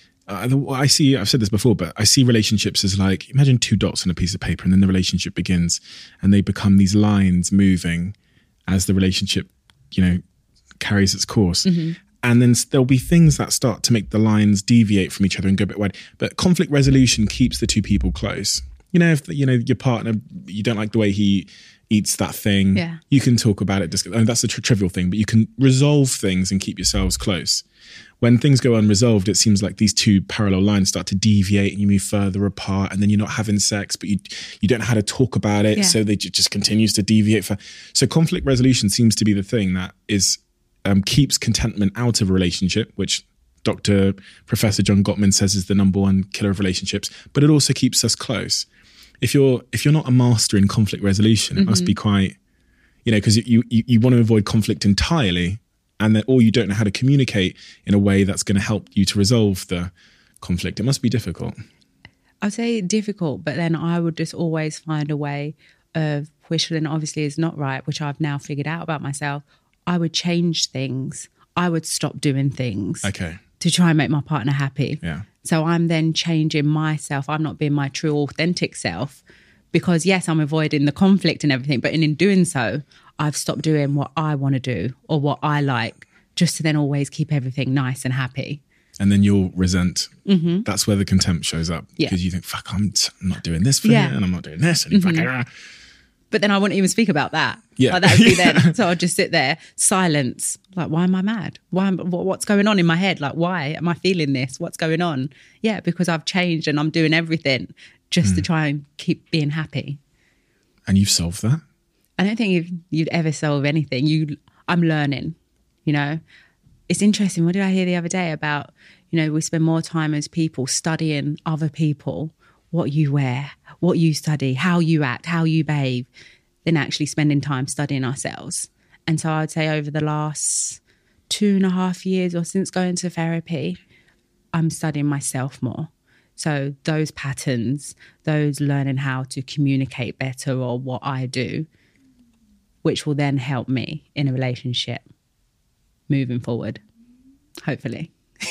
Speaker 5: I've said this before, but I see relationships as like, imagine 2 dots on a piece of paper and then the relationship begins and they become these lines moving as the relationship, you know, carries its course. Mm-hmm. And then there'll be things that start to make the lines deviate from each other and go a bit wide. But conflict resolution keeps the two people close. You know, if your partner, you don't like the way he eats that thing, you can talk about it. That's a trivial thing, but you can resolve things and keep yourselves close. When things go unresolved, it seems like these two parallel lines start to deviate and you move further apart, and then you're not having sex, but you don't know how to talk about it. So they just continues to deviate. So conflict resolution seems to be the thing that is keeps contentment out of a relationship, which Professor John Gottman says is the number one killer of relationships, but it also keeps us close. If you're not a master in conflict resolution, it must be quite, you know, because you want to avoid conflict entirely, or you don't know how to communicate in a way that's going to help you to resolve the conflict. It must be difficult.
Speaker 1: I'd say difficult, but then I would just always find a way of, which then obviously is not right, which I've now figured out about myself. I would change things. I would stop doing things to try and make my partner happy.
Speaker 5: Yeah.
Speaker 1: So I'm then changing myself. I'm not being my true, authentic self because, yes, I'm avoiding the conflict and everything. But in doing so, I've stopped doing what I want to do or what I like, just to then always keep everything nice and happy.
Speaker 5: And then you'll resent. Mm-hmm. That's where the contempt shows up. Because you think, fuck, I'm not doing this for you and I'm not doing this. And
Speaker 1: But then I wouldn't even speak about that. Yeah. Like that would be then. So I'd just sit there, silence. Like, why am I mad? What's going on in my head? Like, why am I feeling this? What's going on? Yeah, because I've changed and I'm doing everything just to try and keep being happy.
Speaker 5: And you've solved that?
Speaker 1: I don't think you'd ever solve anything. I'm learning, you know. It's interesting. What did I hear the other day about, you know, we spend more time as people studying other people, what you wear, what you study, how you act, how you behave, than actually spending time studying ourselves. And so I would say over the last 2.5 years or since going to therapy, I'm studying myself more. So those patterns, those learning how to communicate better or what I do, which will then help me in a relationship moving forward, hopefully.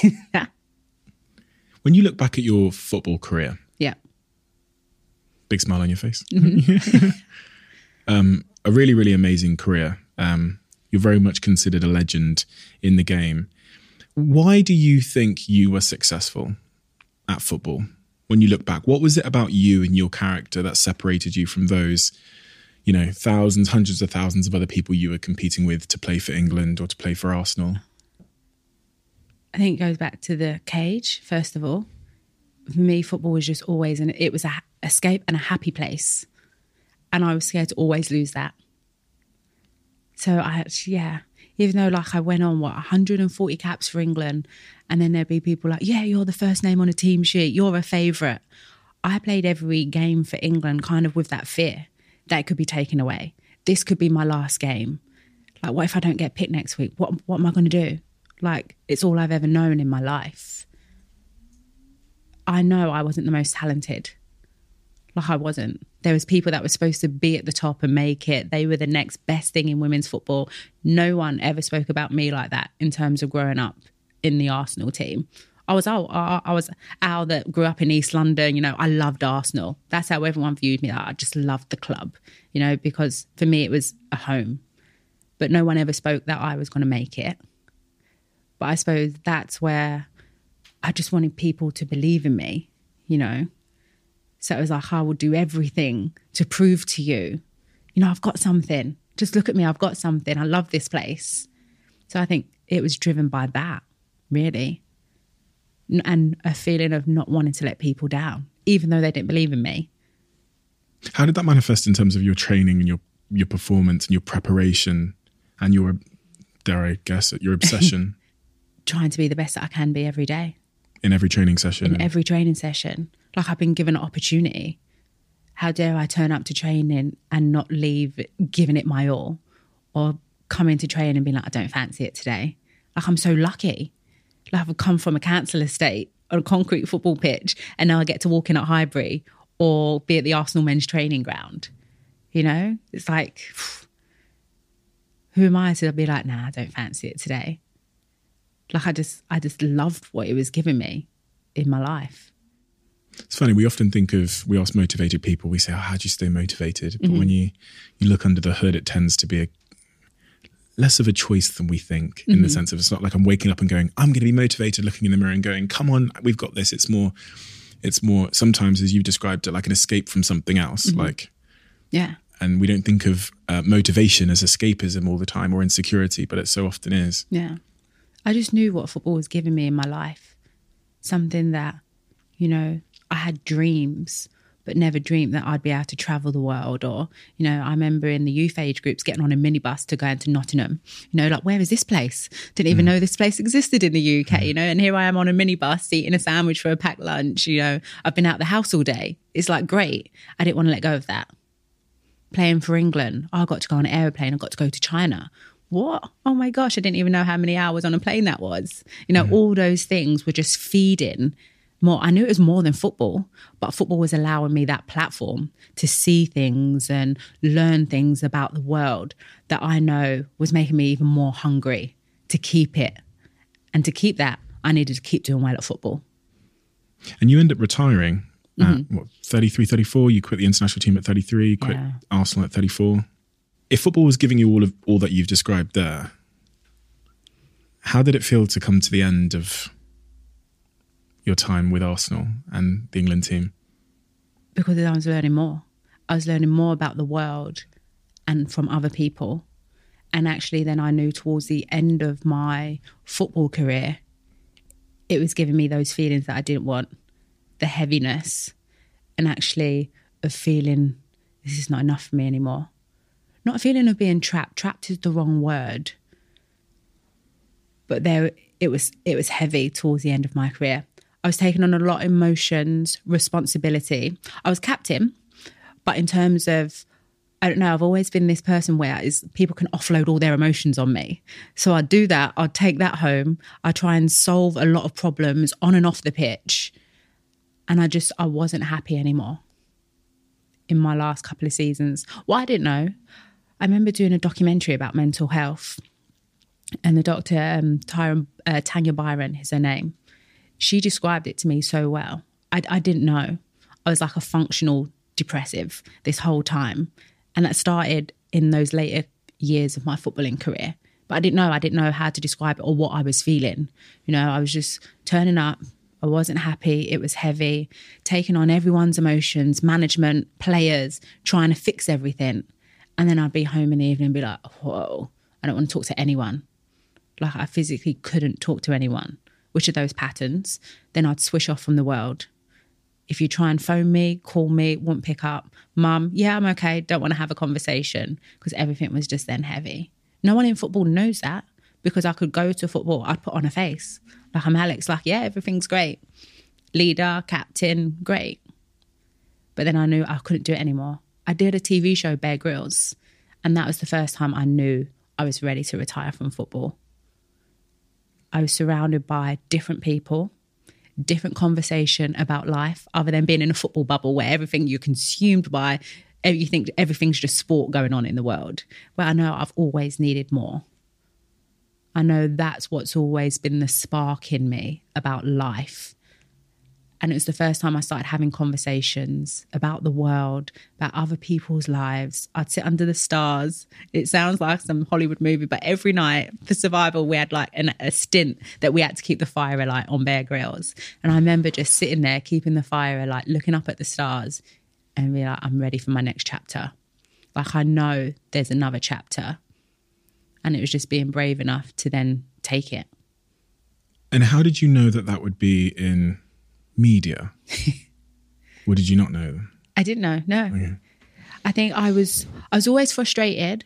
Speaker 5: When you look back at your football career, big smile on your face. Mm-hmm. A really, really amazing career. You're very much considered a legend in the game. Why do you think you were successful at football? When you look back, what was it about you and your character that separated you from those, you know, thousands, hundreds of thousands of other people you were competing with to play for England or to play for Arsenal?
Speaker 1: I think it goes back to the cage, first of all. For me, football was just always, it was an escape and a happy place. And I was scared to always lose that. So Even though like I went on, 140 caps for England, and then there'd be people like, yeah, you're the first name on a team sheet, you're a favourite. I played every game for England kind of with that fear that it could be taken away. This could be my last game. Like, what if I don't get picked next week? What am I going to do? Like, it's all I've ever known in my life. I know I wasn't the most talented. Like, I wasn't. There was people that were supposed to be at the top and make it. They were the next best thing in women's football. No one ever spoke about me like that in terms of growing up in the Arsenal team. I was Al that grew up in East London. You know, I loved Arsenal. That's how everyone viewed me. I just loved the club, you know, because for me it was a home. But no one ever spoke that I was going to make it. But I suppose that's where I just wanted people to believe in me, you know. So it was like, I will do everything to prove to you, you know, I've got something. Just look at me, I've got something. I love this place. So I think it was driven by that, really. And a feeling of not wanting to let people down, even though they didn't believe in me.
Speaker 5: How did that manifest in terms of your training and your performance and your preparation and your, dare I guess it, your obsession?
Speaker 1: Trying to be the best that I can be every day.
Speaker 5: In every training session?
Speaker 1: In every training session. Like, I've been given an opportunity. How dare I turn up to training and not leave giving it my all, or come into training and be like, I don't fancy it today. Like, I'm so lucky. Like, I've come from a council estate on a concrete football pitch, and now I get to walk in at Highbury or be at the Arsenal men's training ground. You know, it's like, who am I to be like, nah, I don't fancy it today. Like, I just loved what it was giving me in my life.
Speaker 5: It's funny, we often think of, we ask motivated people, we say, how do you stay motivated? But when you look under the hood, it tends to be less of a choice than we think, in the sense of, it's not like I'm waking up and going, I'm going to be motivated, looking in the mirror and going, come on, we've got this. It's more sometimes, as you've described it, like an escape from something else. Like,
Speaker 1: yeah.
Speaker 5: And we don't think of motivation as escapism all the time, or insecurity, but it so often is.
Speaker 1: Yeah. I just knew what football was giving me in my life. Something that, you know, I had dreams, but never dreamed that I'd be able to travel the world. Or, you know, I remember in the youth age groups getting on a minibus to go into Nottingham. You know, like, where is this place? Didn't even know this place existed in the UK, you know, and here I am on a minibus eating a sandwich for a packed lunch. You know, I've been out the house all day. It's like, great. I didn't want to let go of that. Playing for England, I got to go on an aeroplane. I got to go to China. What? Oh my gosh, I didn't even know how many hours on a plane that was. You know, all those things were just feeding more. I knew it was more than football, but football was allowing me that platform to see things and learn things about the world that I know was making me even more hungry to keep it. And to keep that, I needed to keep doing well at football.
Speaker 5: And you end up retiring at 33, 34? You quit the international team at 33, you quit Arsenal at 34. If football was giving you all that you've described there, how did it feel to come to the end of your time with Arsenal and the England team?
Speaker 1: Because I was learning more. I was learning more about the world and from other people. And actually then I knew towards the end of my football career, it was giving me those feelings that I didn't want. The heaviness, and actually a feeling, this is not enough for me anymore. Not a feeling of being trapped. Trapped is the wrong word. But it was heavy towards the end of my career. I was taking on a lot of emotions, responsibility. I was captain, but in terms of, I don't know, I've always been this person where people can offload all their emotions on me. So I'd do that. I'd take that home. I try and solve a lot of problems on and off the pitch. And I wasn't happy anymore in my last couple of seasons. What I didn't know, I remember doing a documentary about mental health, and the doctor, Tanya Byron is her name. She described it to me so well. I didn't know. I was like a functional depressive this whole time. And that started in those later years of my footballing career. But I didn't know how to describe it or what I was feeling. You know, I was just turning up. I wasn't happy. It was heavy, taking on everyone's emotions, management, players, trying to fix everything. And then I'd be home in the evening and be like, whoa, I don't want to talk to anyone. Like, I physically couldn't talk to anyone. Which are those patterns? Then I'd swish off from the world. If you try and phone me, call me, won't pick up. Mum, yeah, I'm okay. Don't want to have a conversation, because everything was just then heavy. No one in football knows that, because I could go to football, I'd put on a face. Like, I'm Alex, like, yeah, everything's great. Leader, captain, great. But then I knew I couldn't do it anymore. I did a TV show, Bear Grylls, and that was the first time I knew I was ready to retire from football. I was surrounded by different people, different conversation about life, other than being in a football bubble where everything you're consumed by, you think everything's just sport going on in the world. Where I know I've always needed more. I know that's what's always been the spark in me about life. And it was the first time I started having conversations about the world, about other people's lives. I'd sit under the stars. It sounds like some Hollywood movie, but every night for survival, we had like a stint that we had to keep the fire alight on Bear Grylls. And I remember just sitting there, keeping the fire alight, looking up at the stars and be like, I'm ready for my next chapter. Like, I know there's another chapter. And it was just being brave enough to then take it.
Speaker 5: And how did you know that that would be in media? Or did you not know?
Speaker 1: I didn't know, no. Okay. I think I was always frustrated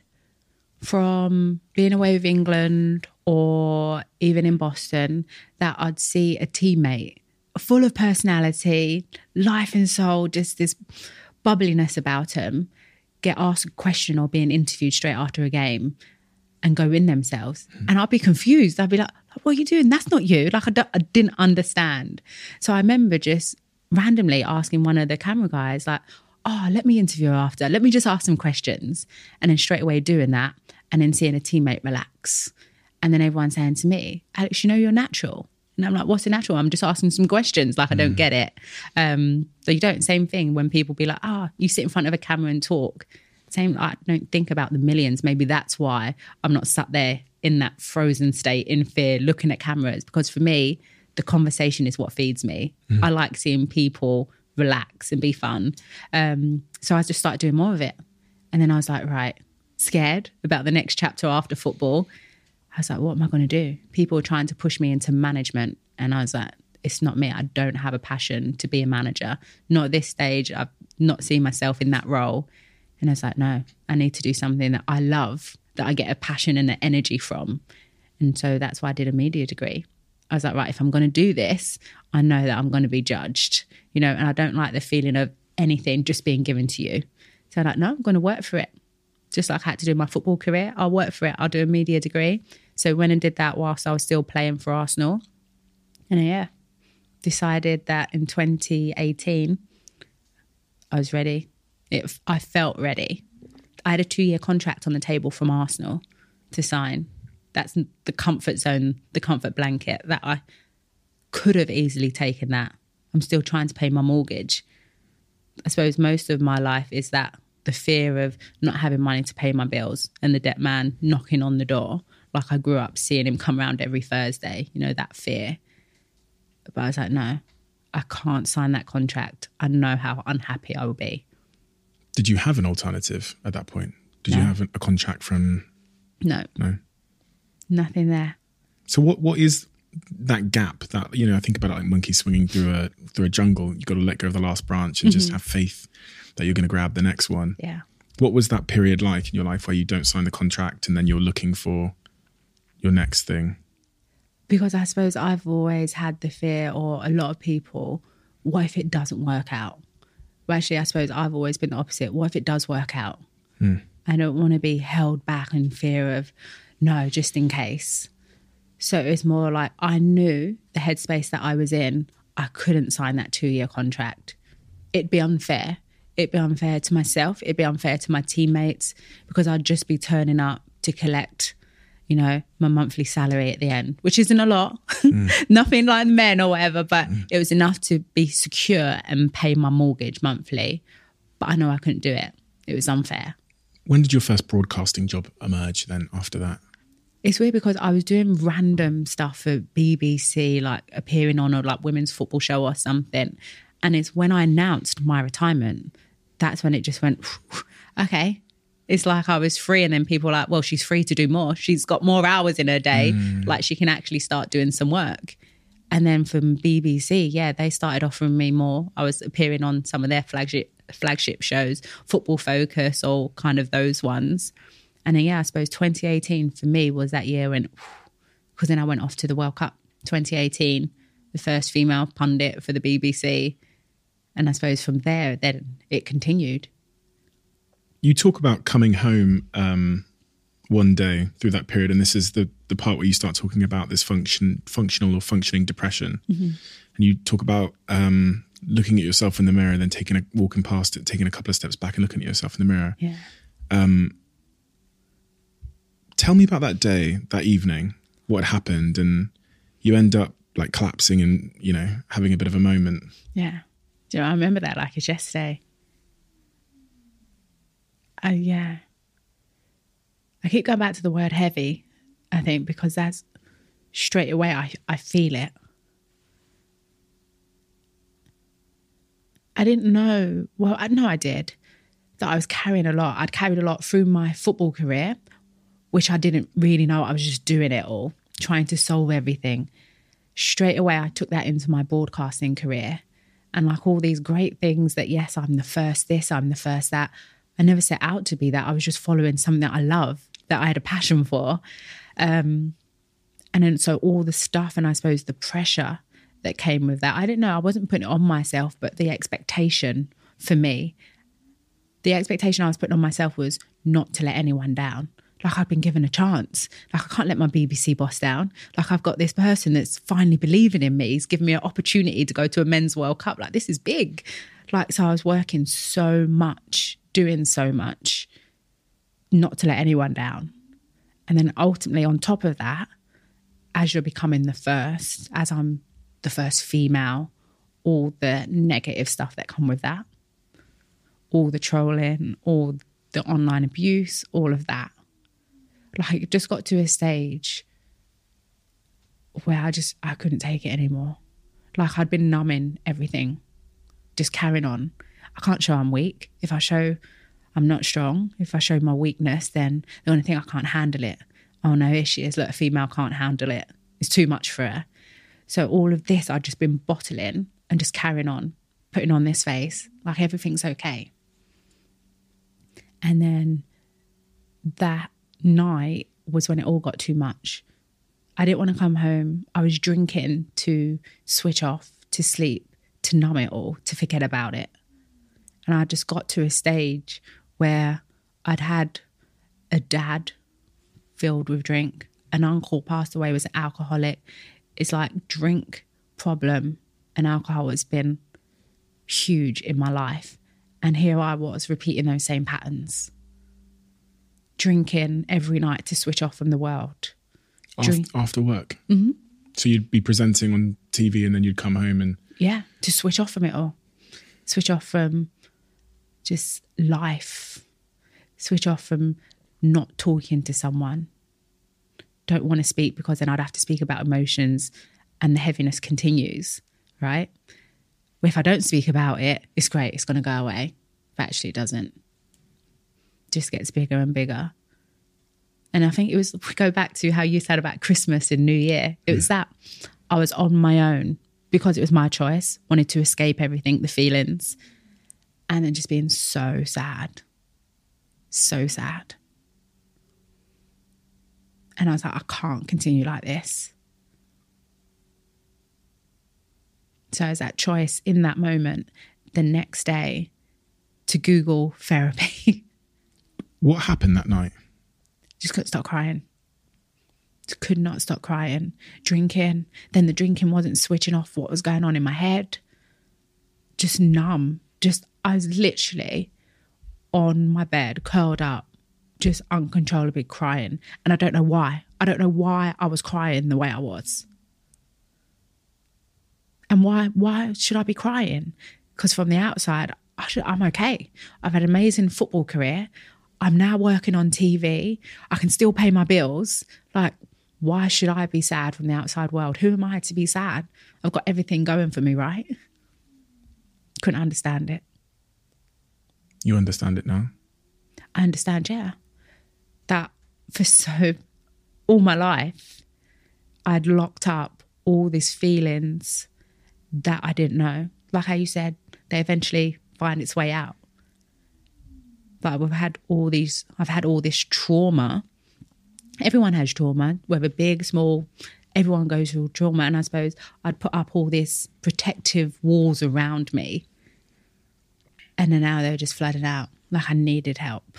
Speaker 1: from being away with England or even in Boston that I'd see a teammate full of personality, life and soul, just this bubbliness about him, get asked a question or being interviewed straight after a game and go in themselves. And I'd be confused. I'd be like, what are you doing? That's not you. Like, I didn't understand. So I remember just randomly asking one of the camera guys, like, oh, let me interview her after. Let me just ask some questions. And then straight away doing that and then seeing a teammate relax. And then everyone saying to me, Alex, you know you're natural. And I'm like, what's a natural? I'm just asking some questions. Like, I don't get it. So you don't, same thing when people be like, you sit in front of a camera and talk. Same, I don't think about the millions. Maybe that's why I'm not sat there in that frozen state in fear looking at cameras, because for me, the conversation is what feeds me. I like seeing people relax and be fun. So I just started doing more of it. And then I was like, right, scared about the next chapter after football. I was like, what am I going to do? People were trying to push me into management. And I was like, it's not me. I don't have a passion to be a manager. Not at this stage. I've not seen myself in that role. And I was like, no, I need to do something that I love, that I get a passion and an energy from. And so that's why I did a media degree. I was like, right, if I'm going to do this, I know that I'm going to be judged, and I don't like the feeling of anything just being given to you. So I'm like, no, I'm going to work for it. Just like I had to do my football career, I'll work for it. I'll do a media degree. So went and did that whilst I was still playing for Arsenal. And decided that in 2018, I was ready. I felt ready. I had a 2-year contract on the table from Arsenal to sign. That's the comfort zone, the comfort blanket that I could have easily taken that. I'm still trying to pay my mortgage. I suppose most of my life is that the fear of not having money to pay my bills and the debt man knocking on the door. Like, I grew up seeing him come around every Thursday, that fear. But I was like, no, I can't sign that contract. I know how unhappy I will be.
Speaker 5: Did you have an alternative at that point? Did you have a contract from...
Speaker 1: No. Nothing there.
Speaker 5: So what is that gap that, I think about it like monkeys swinging through a jungle. You've got to let go of the last branch and just have faith that you're going to grab the next one.
Speaker 1: Yeah.
Speaker 5: What was that period like in your life where you don't sign the contract and then you're looking for your next thing?
Speaker 1: Because I suppose I've always had the fear, or a lot of people, what if it doesn't work out? Well, actually, I suppose I've always been the opposite. What if it does work out? I don't want to be held back in fear of, no, just in case. So it was more like I knew the headspace that I was in, I couldn't sign that 2-year contract. It'd be unfair. It'd be unfair to myself. It'd be unfair to my teammates, because I'd just be turning up to collect, my monthly salary at the end, which isn't a lot. Nothing like men or whatever, but it was enough to be secure and pay my mortgage monthly. But I know I couldn't do it. It was unfair.
Speaker 5: When did your first broadcasting job emerge then after that?
Speaker 1: It's weird because I was doing random stuff for BBC, like appearing on a women's football show or something. And it's when I announced my retirement, that's when it just went, okay. It's like I was free, and then people were like, well, she's free to do more. She's got more hours in her day. Like, she can actually start doing some work. And then from BBC, they started offering me more. I was appearing on some of their flagship shows, Football Focus or kind of those ones.
Speaker 4: And then, I suppose 2018 for me was that year when, because then I went off to the World Cup. 2018, the first female pundit for the BBC. And I suppose from there, then it continued.
Speaker 5: You talk about coming home one day through that period, and this is the part where you start talking about this functional or functioning depression. Mm-hmm. And you talk about looking at yourself in the mirror, then walking past it, taking a couple of steps back and looking at yourself in the mirror.
Speaker 4: Yeah.
Speaker 5: Tell me about that day, that evening, what happened, and you end up like collapsing and, having a bit of a moment.
Speaker 4: Yeah. Do you know, I remember that like it's yesterday. Yeah. I keep going back to the word heavy, I think, because that's straight away I feel it. I didn't know, well, I know I did, that I was carrying a lot. I'd carried a lot through my football career, which I didn't really know. I was just doing it all, trying to solve everything. Straight away, I took that into my broadcasting career. And like all these great things that, yes, I'm the first this, I'm the first that. I never set out to be that. I was just following something that I love, that I had a passion for. And then so all the stuff and I suppose the pressure that came with that, I didn't know, I wasn't putting it on myself, but the expectation for me, the expectation I was putting on myself was not to let anyone down. Like I've been given a chance. Like I can't let my BBC boss down. Like I've got this person that's finally believing in me. He's given me an opportunity to go to a men's World Cup. Like this is big. Like, so I was working so much, doing so much, not to let anyone down. And then ultimately on top of that, as you're becoming the first, as I'm the first female, all the negative stuff that come with that, all the trolling, all the online abuse, all of that. Like it just got to a stage where I couldn't take it anymore. Like I'd been numbing everything, just carrying on. I can't show I'm weak. If I show I'm not strong, if I show my weakness, then the only thing I can't handle it. Oh no, here she is. Look, a female can't handle it. It's too much for her. So all of this I'd just been bottling and just carrying on, putting on this face, like everything's okay. And then that night was when it all got too much. I didn't want to come home. I was drinking to switch off, to sleep, to numb it all, to forget about it. And I just got to a stage where I'd had a dad filled with drink. An uncle passed away, was an alcoholic. It's like drink problem and alcohol has been huge in my life. And here I was repeating those same patterns. Drinking every night to switch off from the world.
Speaker 5: After work?
Speaker 4: Mm-hmm.
Speaker 5: So you'd be presenting on TV and then you'd come home and...
Speaker 4: Yeah, to switch off from it all. Switch off from just life. Switch off from not talking to someone. Don't want to speak because then I'd have to speak about emotions and the heaviness continues, right? If I don't speak about it, it's great, it's going to go away. But actually it doesn't. It just gets bigger and bigger. And I think it was, go back to how you said about Christmas and New Year. It was that I was on my own because it was my choice, wanted to escape everything, the feelings, and then just being so sad. So sad. And I was like, I can't continue like this. So it was that choice in that moment, the next day, to Google therapy.
Speaker 5: What happened that night?
Speaker 4: Just couldn't stop crying. Just could not stop crying. Drinking. Then the drinking wasn't switching off what was going on in my head. Just numb. I was literally on my bed, curled up, just uncontrollably crying. And I don't know why. I don't know why I was crying the way I was. And why should I be crying? Because from the outside, I'm okay. I've had an amazing football career. I'm now working on TV. I can still pay my bills. Like, why should I be sad from the outside world? Who am I to be sad? I've got everything going for me, right? Couldn't understand it.
Speaker 5: You understand it now?
Speaker 4: I understand, yeah. That for all my life, I'd locked up all these feelings that I didn't know. Like how you said, they eventually find its way out.
Speaker 1: Like I've had all this trauma. Everyone has trauma, whether big, small, everyone goes through trauma. And I suppose I'd put up all this protective walls around me. And then now they were just flooded out. Like I needed help.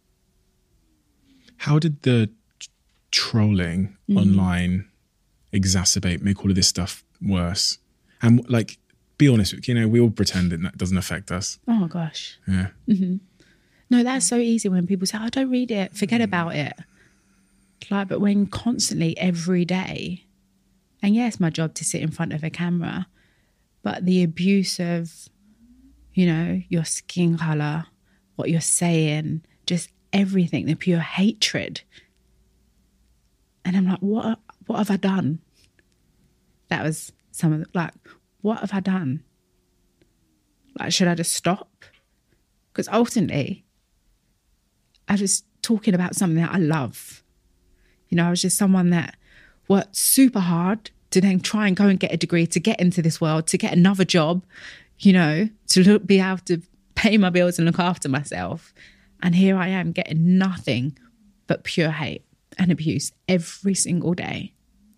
Speaker 5: How did the trolling online exacerbate, make all of this stuff worse? And like, be honest with you, we all pretend that doesn't affect us.
Speaker 1: Oh gosh.
Speaker 5: Yeah.
Speaker 1: Mm-hmm. No, that's so easy when people say, oh, don't read it, forget about it. Like, but when constantly, every day, and yeah, it's my job to sit in front of a camera, but the abuse of, your skin colour, what you're saying, just everything, the pure hatred. And I'm like, what have I done? That was some of what have I done? Like, should I just stop? Because ultimately, I was talking about something that I love. I was just someone that worked super hard to then try and go and get a degree, to get into this world, to get another job, to be able to pay my bills and look after myself. And here I am getting nothing but pure hate and abuse every single day.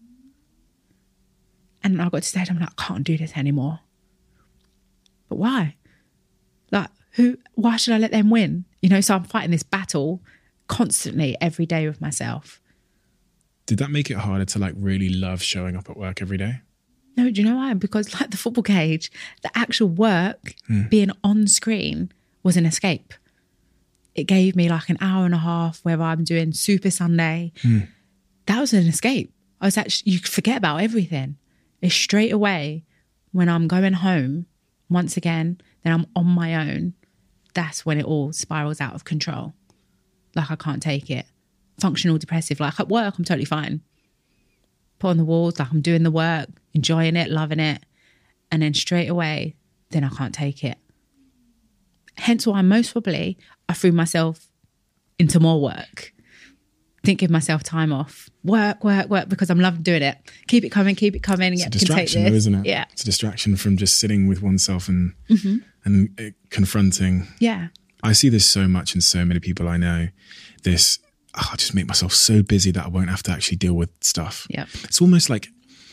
Speaker 1: And I got to stage, I'm like, I can't do this anymore. But why? Like, why should I let them win? So I'm fighting this battle constantly every day with myself.
Speaker 5: Did that make it harder to like really love showing up at work every day?
Speaker 1: No, do you know why? Because like the football cage, the actual work being on screen was an escape. It gave me like an hour and a half where I'm doing Super Sunday. That was an escape. You could forget about everything. It's straight away when I'm going home, once again, then I'm on my own. That's when it all spirals out of control. Like I can't take it. Functional depressive. Like at work, I'm totally fine. Put on the walls, like I'm doing the work, enjoying it, loving it. And then straight away, then I can't take it. Hence why most probably I threw myself into more work. Didn't give myself time off. Work, because I'm loving doing it. Keep it coming.
Speaker 5: It's a distraction though, isn't it?
Speaker 1: Yeah.
Speaker 5: It's a distraction from just sitting with oneself and confronting.
Speaker 1: Yeah.
Speaker 5: I see this so much in so many people I know. I just make myself so busy that I won't have to actually deal with stuff.
Speaker 1: Yeah.
Speaker 5: It's almost like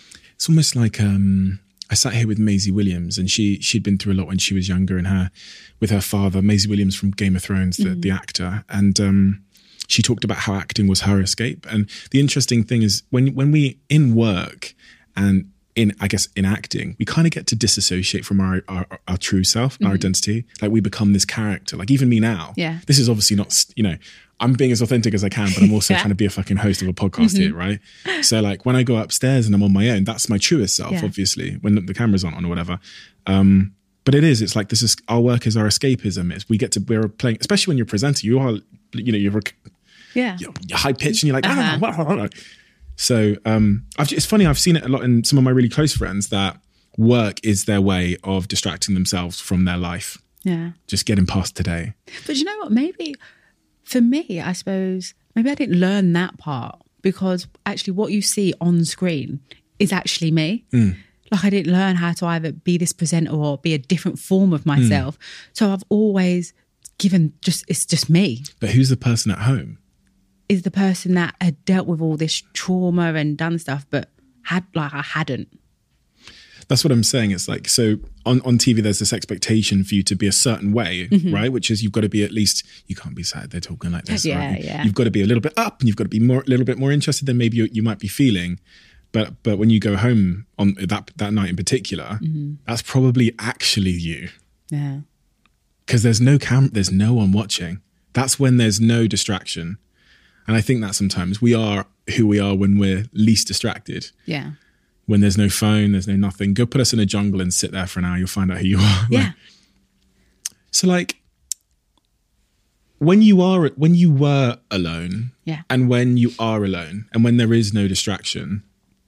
Speaker 5: I sat here with Maisie Williams, and she'd been through a lot when she was younger, and with her father, Maisie Williams from Game of Thrones, the actor, and she talked about how acting was her escape. And the interesting thing is when we in work and in acting, we kind of get to disassociate from our true self, our identity. Like we become this character. Like even me now.
Speaker 1: Yeah.
Speaker 5: This is obviously not, I'm being as authentic as I can, but I'm also trying to be a fucking host of a podcast here, right? So like when I go upstairs and I'm on my own, that's my truest self, obviously, when the camera's on or whatever. But it's like our work is our escapism. We're playing, especially when you're presenting, you are, you're high pitched and you're like, So it's funny, I've seen it a lot in some of my really close friends that work is their way of distracting themselves from their life.
Speaker 1: Yeah.
Speaker 5: Just getting past today.
Speaker 1: But you know what, maybe for me, I suppose, maybe I didn't learn that part because actually what you see on screen is actually me. Like I didn't learn how to either be this presenter or be a different form of myself. So I've always it's just me.
Speaker 5: But who's the person at home?
Speaker 1: Is the person that had dealt with all this trauma and done stuff, but I hadn't.
Speaker 5: That's what I'm saying. It's like, so on TV, there's this expectation for you to be a certain way, right? Which is you've got to be at least, you can't be sat there talking like this.
Speaker 1: Yeah,
Speaker 5: right?
Speaker 1: yeah.
Speaker 5: You've got to be a little bit up and you've got to be a little bit more interested than maybe you might be feeling. But when you go home on that night in particular, that's probably actually you.
Speaker 1: Yeah.
Speaker 5: Because there's no there's no one watching. That's when there's no distraction. And I think that sometimes we are who we are when we're least distracted.
Speaker 1: Yeah.
Speaker 5: When there's no phone, there's no nothing. Go put us in a jungle and sit there for an hour. You'll find out who you are.
Speaker 1: Yeah.
Speaker 5: So like, when you were alone, and when you are alone, and when there is no distraction,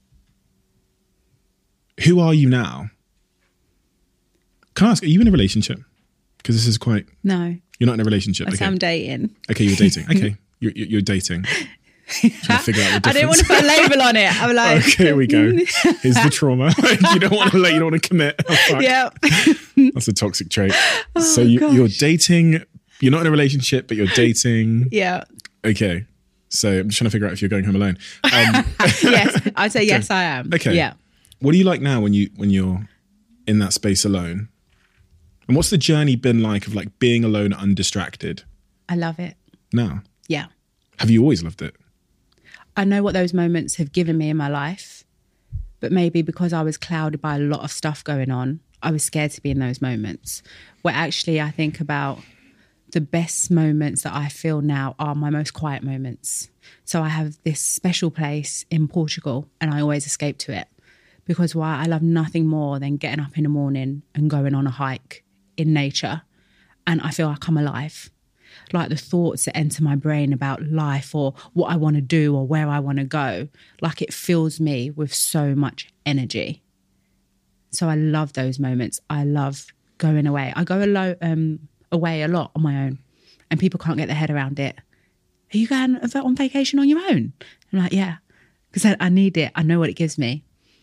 Speaker 5: who are you now? Can I ask, are you in a relationship? Because this is quite...
Speaker 1: No.
Speaker 5: You're not in a relationship.
Speaker 1: Okay. I'm dating.
Speaker 5: Okay, you're dating. Okay. You're dating. Trying to figure out the difference.
Speaker 1: I didn't want to put a label on it. I'm like,
Speaker 5: okay, here we go. Here's the trauma. You don't want to commit. Oh,
Speaker 1: yeah.
Speaker 5: That's a toxic trait. So you're dating, You're not in a relationship, but you're dating.
Speaker 4: Yeah.
Speaker 5: Okay. So I'm just trying to figure out if you're going home alone.
Speaker 4: Yes, I'd say yes, I am.
Speaker 5: Okay.
Speaker 4: Yeah.
Speaker 5: What do you like now when you're in that space alone? And what's the journey been like of like being alone, undistracted?
Speaker 4: I love it.
Speaker 5: No.
Speaker 4: Yeah.
Speaker 5: Have you always loved it?
Speaker 4: I know what those moments have given me in my life, but maybe because I was clouded by a lot of stuff going on, I was scared to be in those moments. Where actually I think about the best moments that I feel now are my most quiet moments. So I have this special place in Portugal and I always escape to it because I love nothing more than getting up in the morning and going on a hike in nature, and I feel like I'm alive. Like the thoughts that enter my brain about life or what I want to do or where I want to go, like it fills me with so much energy. So I love those moments. I love going away. I go away a lot on my own and people can't get their head around it. Are you going on vacation on your own? I'm like, yeah, because I need it. I know what it gives me.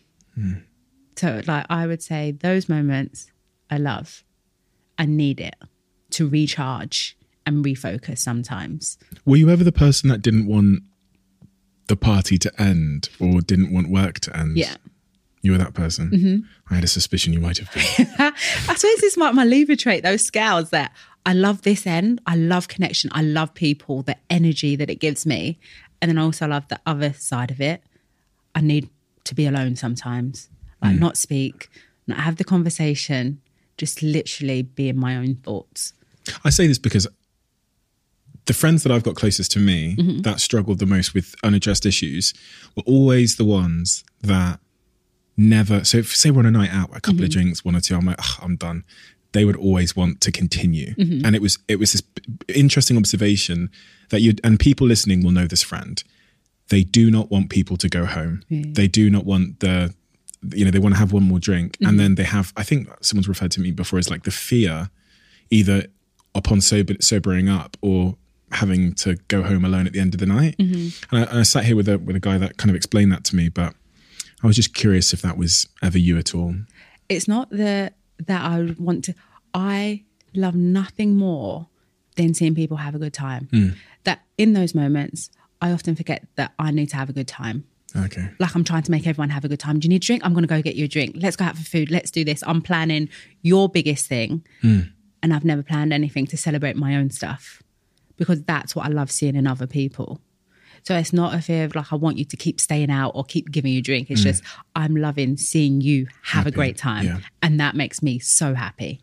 Speaker 4: So like I would say those moments I love. I need it to recharge and refocus sometimes.
Speaker 5: Were you ever the person that didn't want the party to end or didn't want work to end?
Speaker 4: Yeah.
Speaker 5: You were that person? Mm-hmm. I had a suspicion you might have been.
Speaker 4: I suppose it's my Libra trait, those scales that I love this end. I love connection. I love people, the energy that it gives me. And then I also love the other side of it. I need to be alone sometimes, like not speak, not have the conversation, just literally be in my own thoughts.
Speaker 5: I say this because the friends that I've got closest to me that struggled the most with unaddressed issues were always the ones that never, so if say we're on a night out, a couple of drinks, one or two, I'm like, I'm done. They would always want to continue. And it was this interesting observation that and people listening will know this friend. They do not want people to go home. They do not want they want to have one more drink. And then they have, I think someone's referred to me before as like the fear, either upon sobering up or having to go home alone at the end of the night. And I sat here with a guy that kind of explained that to me, but I was just curious if that was ever you at all.
Speaker 4: It's not that I would want to. I love nothing more than seeing people have a good time. That in those moments, I often forget that I need to have a good time.
Speaker 5: Okay.
Speaker 4: Like I'm trying to make everyone have a good time. Do you need a drink? I'm going to go get you a drink. Let's go out for food. Let's do this. I'm planning your biggest thing. And I've never planned anything to celebrate my own stuff because that's what I love seeing in other people. So it's not a fear of like, I want you to keep staying out or keep giving you a drink. It's just, I'm loving seeing you have a great time. Yeah. And that makes me so happy.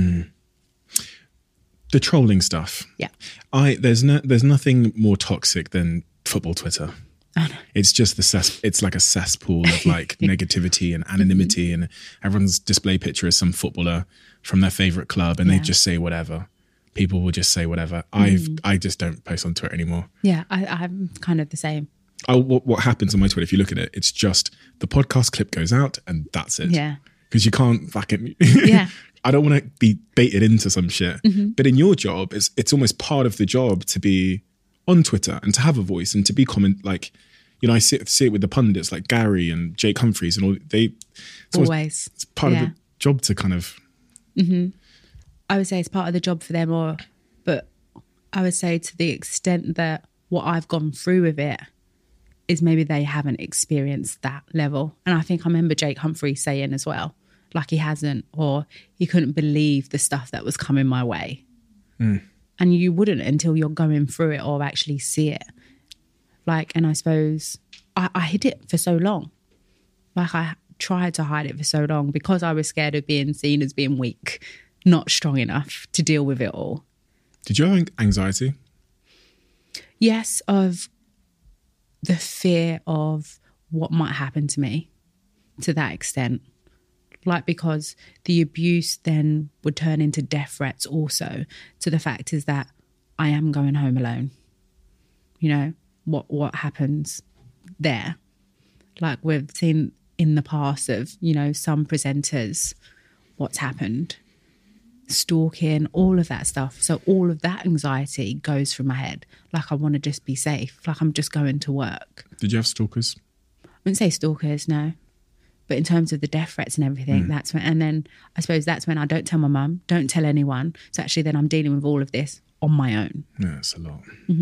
Speaker 5: The trolling stuff.
Speaker 4: Yeah.
Speaker 5: There's nothing more toxic than football Twitter. Oh, no. It's just it's like a cesspool of like negativity and anonymity and everyone's display picture is some footballer from their favorite club and they just say whatever. People will just say whatever. I just don't post on Twitter anymore.
Speaker 4: Yeah, I'm kind of the same.
Speaker 5: What happens on my Twitter, if you look at it, it's just the podcast clip goes out and that's it.
Speaker 4: Yeah.
Speaker 5: Because you can't fucking...
Speaker 4: Yeah.
Speaker 5: I don't want to be baited into some shit. But in your job, it's almost part of the job to be on Twitter and to have a voice and to be like, you know, I see it with the pundits like Gary and Jake Humphries and all. It's part of the job to kind of...
Speaker 4: I would say it's part of the job for them, but I would say to the extent that what I've gone through with it is maybe they haven't experienced that level. And I think I remember Jake Humphrey saying as well, like he hasn't, or he couldn't believe the stuff that was coming my way. And you wouldn't until you're going through it or actually see it. Like, and I suppose I hid it for so long. Like I tried to hide it for so long because I was scared of being seen as being weak, not strong enough to deal with it all.
Speaker 5: Did you have anxiety?
Speaker 4: Yes, of the fear of what might happen to me to that extent. Like, because the abuse then would turn into death threats also. So the fact is that I am going home alone. You know, what happens there? Like we've seen in the past of, you know, some presenters, what's happened. Stalking, all of that stuff. So all of that anxiety goes through my head. Like I want to just be safe. Like I'm just going to work.
Speaker 5: Did you have stalkers?
Speaker 4: I wouldn't say stalkers, no. But in terms of the death threats and everything, that's when, and then I suppose that's when I don't tell my mum, don't tell anyone. So actually then I'm dealing with all of this
Speaker 1: on my own.
Speaker 5: Yeah, it's a lot.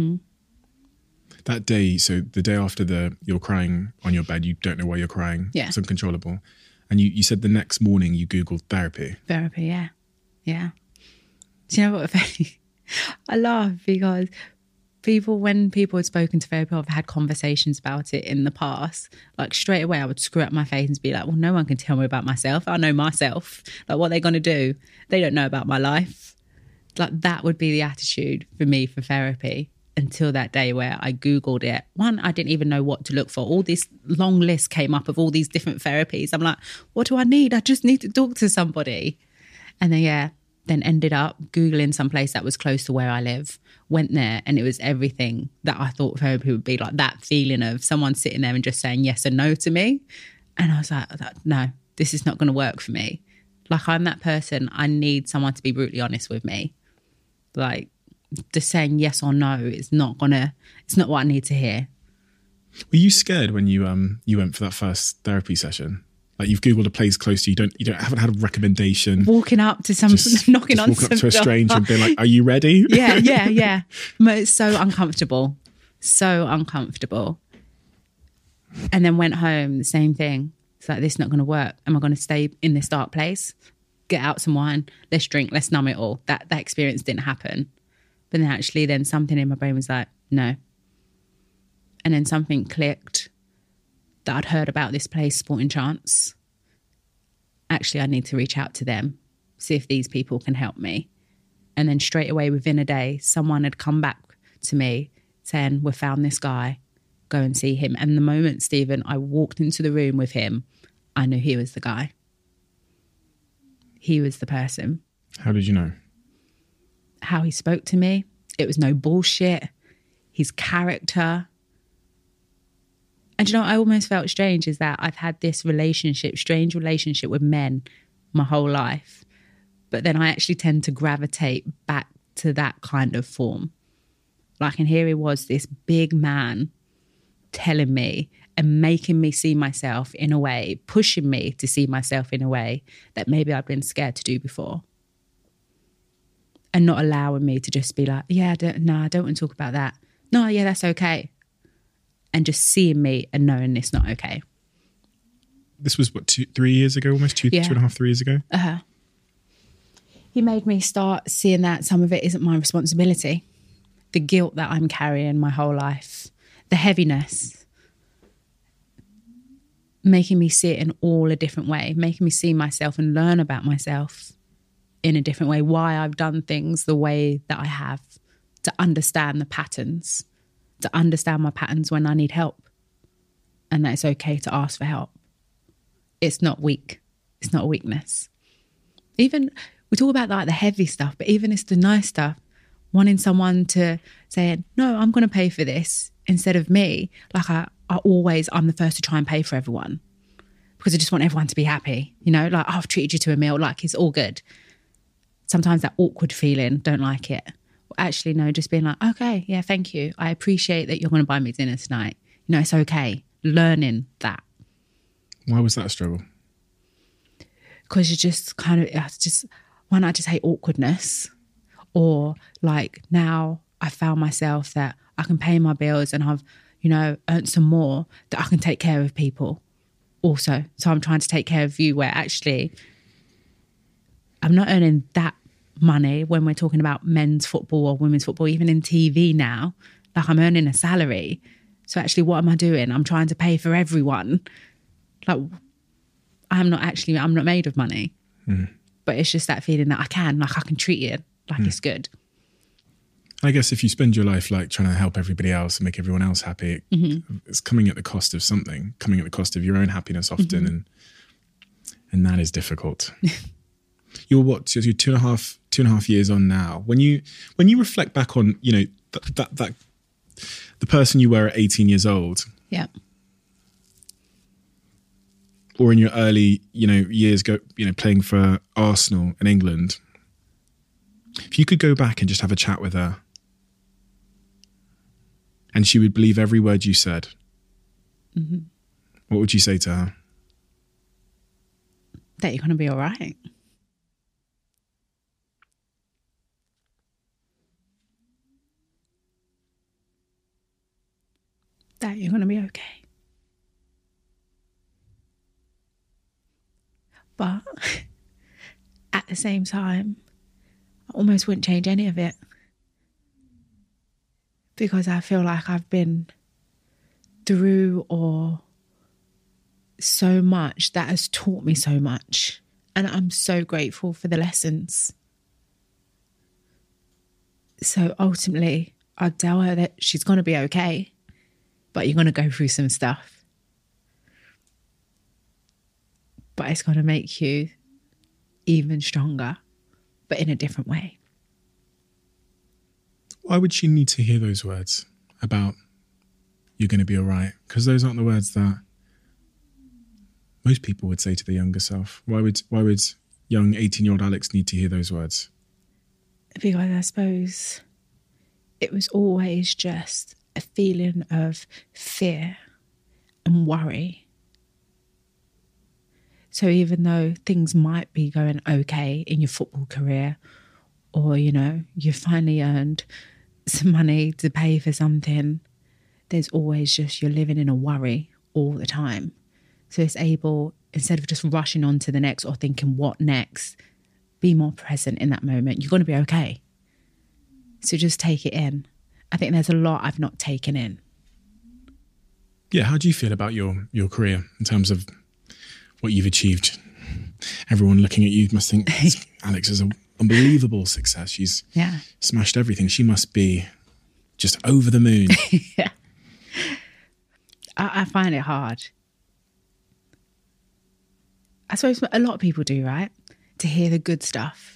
Speaker 5: That day, so the day after you're crying on your bed, you don't know why you're crying.
Speaker 1: Yeah.
Speaker 5: It's uncontrollable. And you said the next morning you Googled therapy.
Speaker 1: Therapy, yeah. Yeah. Do you know what? I laugh because when people had spoken to therapy, I've had conversations about it in the past, like straight away I would screw up my face and be like, well, no one can tell me about myself. I know myself. Like, what are they going to do? They don't know about my life. Like, that would be the attitude for me for therapy until that day where I Googled it. One, I didn't even know what to look for. All this long list came up of all these different therapies. I'm like, what do I need? I just need to talk to somebody. And then ended up Googling someplace that was close to where I live, went there, and it was everything that I thought therapy would be, like that feeling of someone sitting there and just saying yes and no to me. And I was like, no, this is not going to work for me. Like, I'm that person, I need someone to be brutally honest with me. Like, just saying yes or no is not it's not what I need to hear.
Speaker 5: Were you scared when you went for that first therapy session? Like, you've Googled a place close to you, haven't had a recommendation.
Speaker 1: Walking up to some, knocking on some door. Walking up
Speaker 5: to a stranger and being like, are you ready?
Speaker 1: Yeah. But it's so uncomfortable. So uncomfortable. And then went home, the same thing. It's like, this is not going to work. Am I going to stay in this dark place? Get out some wine, let's drink, let's numb it all. That experience didn't happen. But then actually then something in my brain was like, no. And then something clicked that I'd heard about this place, Sporting Chance. Actually, I need to reach out to them, see if these people can help me. And then straight away within a day, someone had come back to me saying, we found this guy, go and see him. And the moment, Stephen, I walked into the room with him, I knew he was the guy. He was the person.
Speaker 5: How did you know?
Speaker 1: How he spoke to me. It was no bullshit. His character. And you know what I almost felt strange is that I've had this strange relationship with men my whole life. But then I actually tend to gravitate back to that kind of form. Like, and here he was, this big man telling me and making me see myself in a way, pushing me to see myself in a way that maybe I've been scared to do before. And not allowing me to just be like, I don't want to talk about that. No, yeah, that's okay. And just seeing me and knowing it's not okay.
Speaker 5: This was what, 3 years ago, almost 2.5, 3 years ago?
Speaker 1: He made me start seeing that some of it isn't my responsibility. The guilt that I'm carrying my whole life, the heaviness, making me see it in all a different way, making me see myself and learn about myself in a different way, why I've done things the way that I have, to understand the patterns, to understand my patterns when I need help, and that it's okay to ask for help. It's not weak. It's not a weakness. Even, we talk about like the heavy stuff, but even it's the nice stuff, wanting someone to say, no, I'm going to pay for this instead of me. Like I'm the first to try and pay for everyone because I just want everyone to be happy. You know, like, I've treated you to a meal, like it's all good. Sometimes that awkward feeling, don't like it. Actually, no, just being like, okay, yeah, thank you. I appreciate that you're going to buy me dinner tonight. You know, it's okay. Learning that.
Speaker 5: Why was that a struggle?
Speaker 1: Because you just kind of, I just hate awkwardness. Or like, now I found myself that I can pay my bills and I've, earned some more, that I can take care of people also. So I'm trying to take care of you, where actually I'm not earning that money when we're talking about men's football or women's football, even in TV now. Like, I'm earning a salary. So actually, what am I doing? I'm trying to pay for everyone. Like, I'm not made of money. But it's just that feeling that I can treat it like it's good.
Speaker 5: I guess if you spend your life like trying to help everybody else and make everyone else happy, it's coming at the cost of something, coming at the cost of your own happiness often. And that is difficult. You're what? So you're two and a half years on now. When you reflect back on, that the person you were at 18 years old.
Speaker 1: Yeah.
Speaker 5: Or in your early, years playing for Arsenal in England. If you could go back and just have a chat with her and she would believe every word you said, what would you say to her?
Speaker 1: That you're going to be all right. that you're going to be okay. But at the same time, I almost wouldn't change any of it, because I feel like I've been through or so much that has taught me so much. And I'm so grateful for the lessons. So ultimately, I'll tell her that she's going to be okay, but you're going to go through some stuff. But it's going to make you even stronger, but in a different way.
Speaker 5: Why would she need to hear those words about you're going to be all right? Because those aren't the words that most people would say to their younger self. Why would young 18-year-old Alex need to hear those words?
Speaker 1: Because I suppose it was always just a feeling of fear and worry. So even though things might be going okay in your football career, or, you know, you finally earned some money to pay for something, there's always just, you're living in a worry all the time. So it's able, instead of just rushing on to the next or thinking what next, be more present in that moment. You're going to be okay. So just take it in. I think there's a lot I've not taken in.
Speaker 5: Yeah, how do you feel about your career in terms of what you've achieved? Everyone looking at you must think Alex is an unbelievable success. She's smashed everything. She must be just over the moon.
Speaker 1: Yeah. I find it hard. I suppose a lot of people do, right? To hear the good stuff.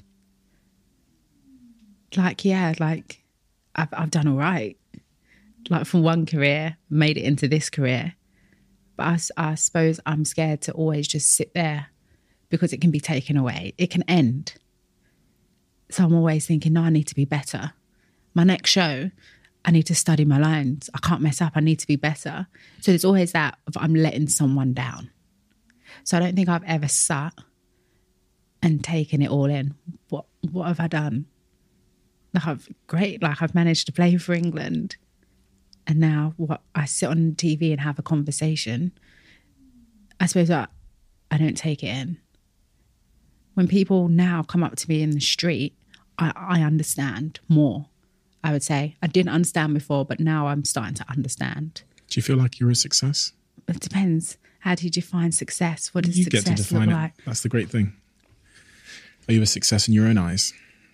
Speaker 1: Like, yeah, like I've done all right. Like from one career, made it into this career. But I suppose I'm scared to always just sit there, because it can be taken away. It can end. So I'm always thinking, no, I need to be better. My next show, I need to study my lines. I can't mess up. I need to be better. So there's always that of I'm letting someone down. So I don't think I've ever sat and taken it all in. What have I done? Like I've managed to play for England. And now I sit on TV and have a conversation. I suppose I don't take it in. When people now come up to me in the street, I understand more, I would say. I didn't understand before, but now I'm starting to understand.
Speaker 5: Do you feel like you're a success?
Speaker 1: It depends. How do you define success? What does success
Speaker 5: get to define
Speaker 1: look like?
Speaker 5: That's the great thing. Are you a success in your own eyes?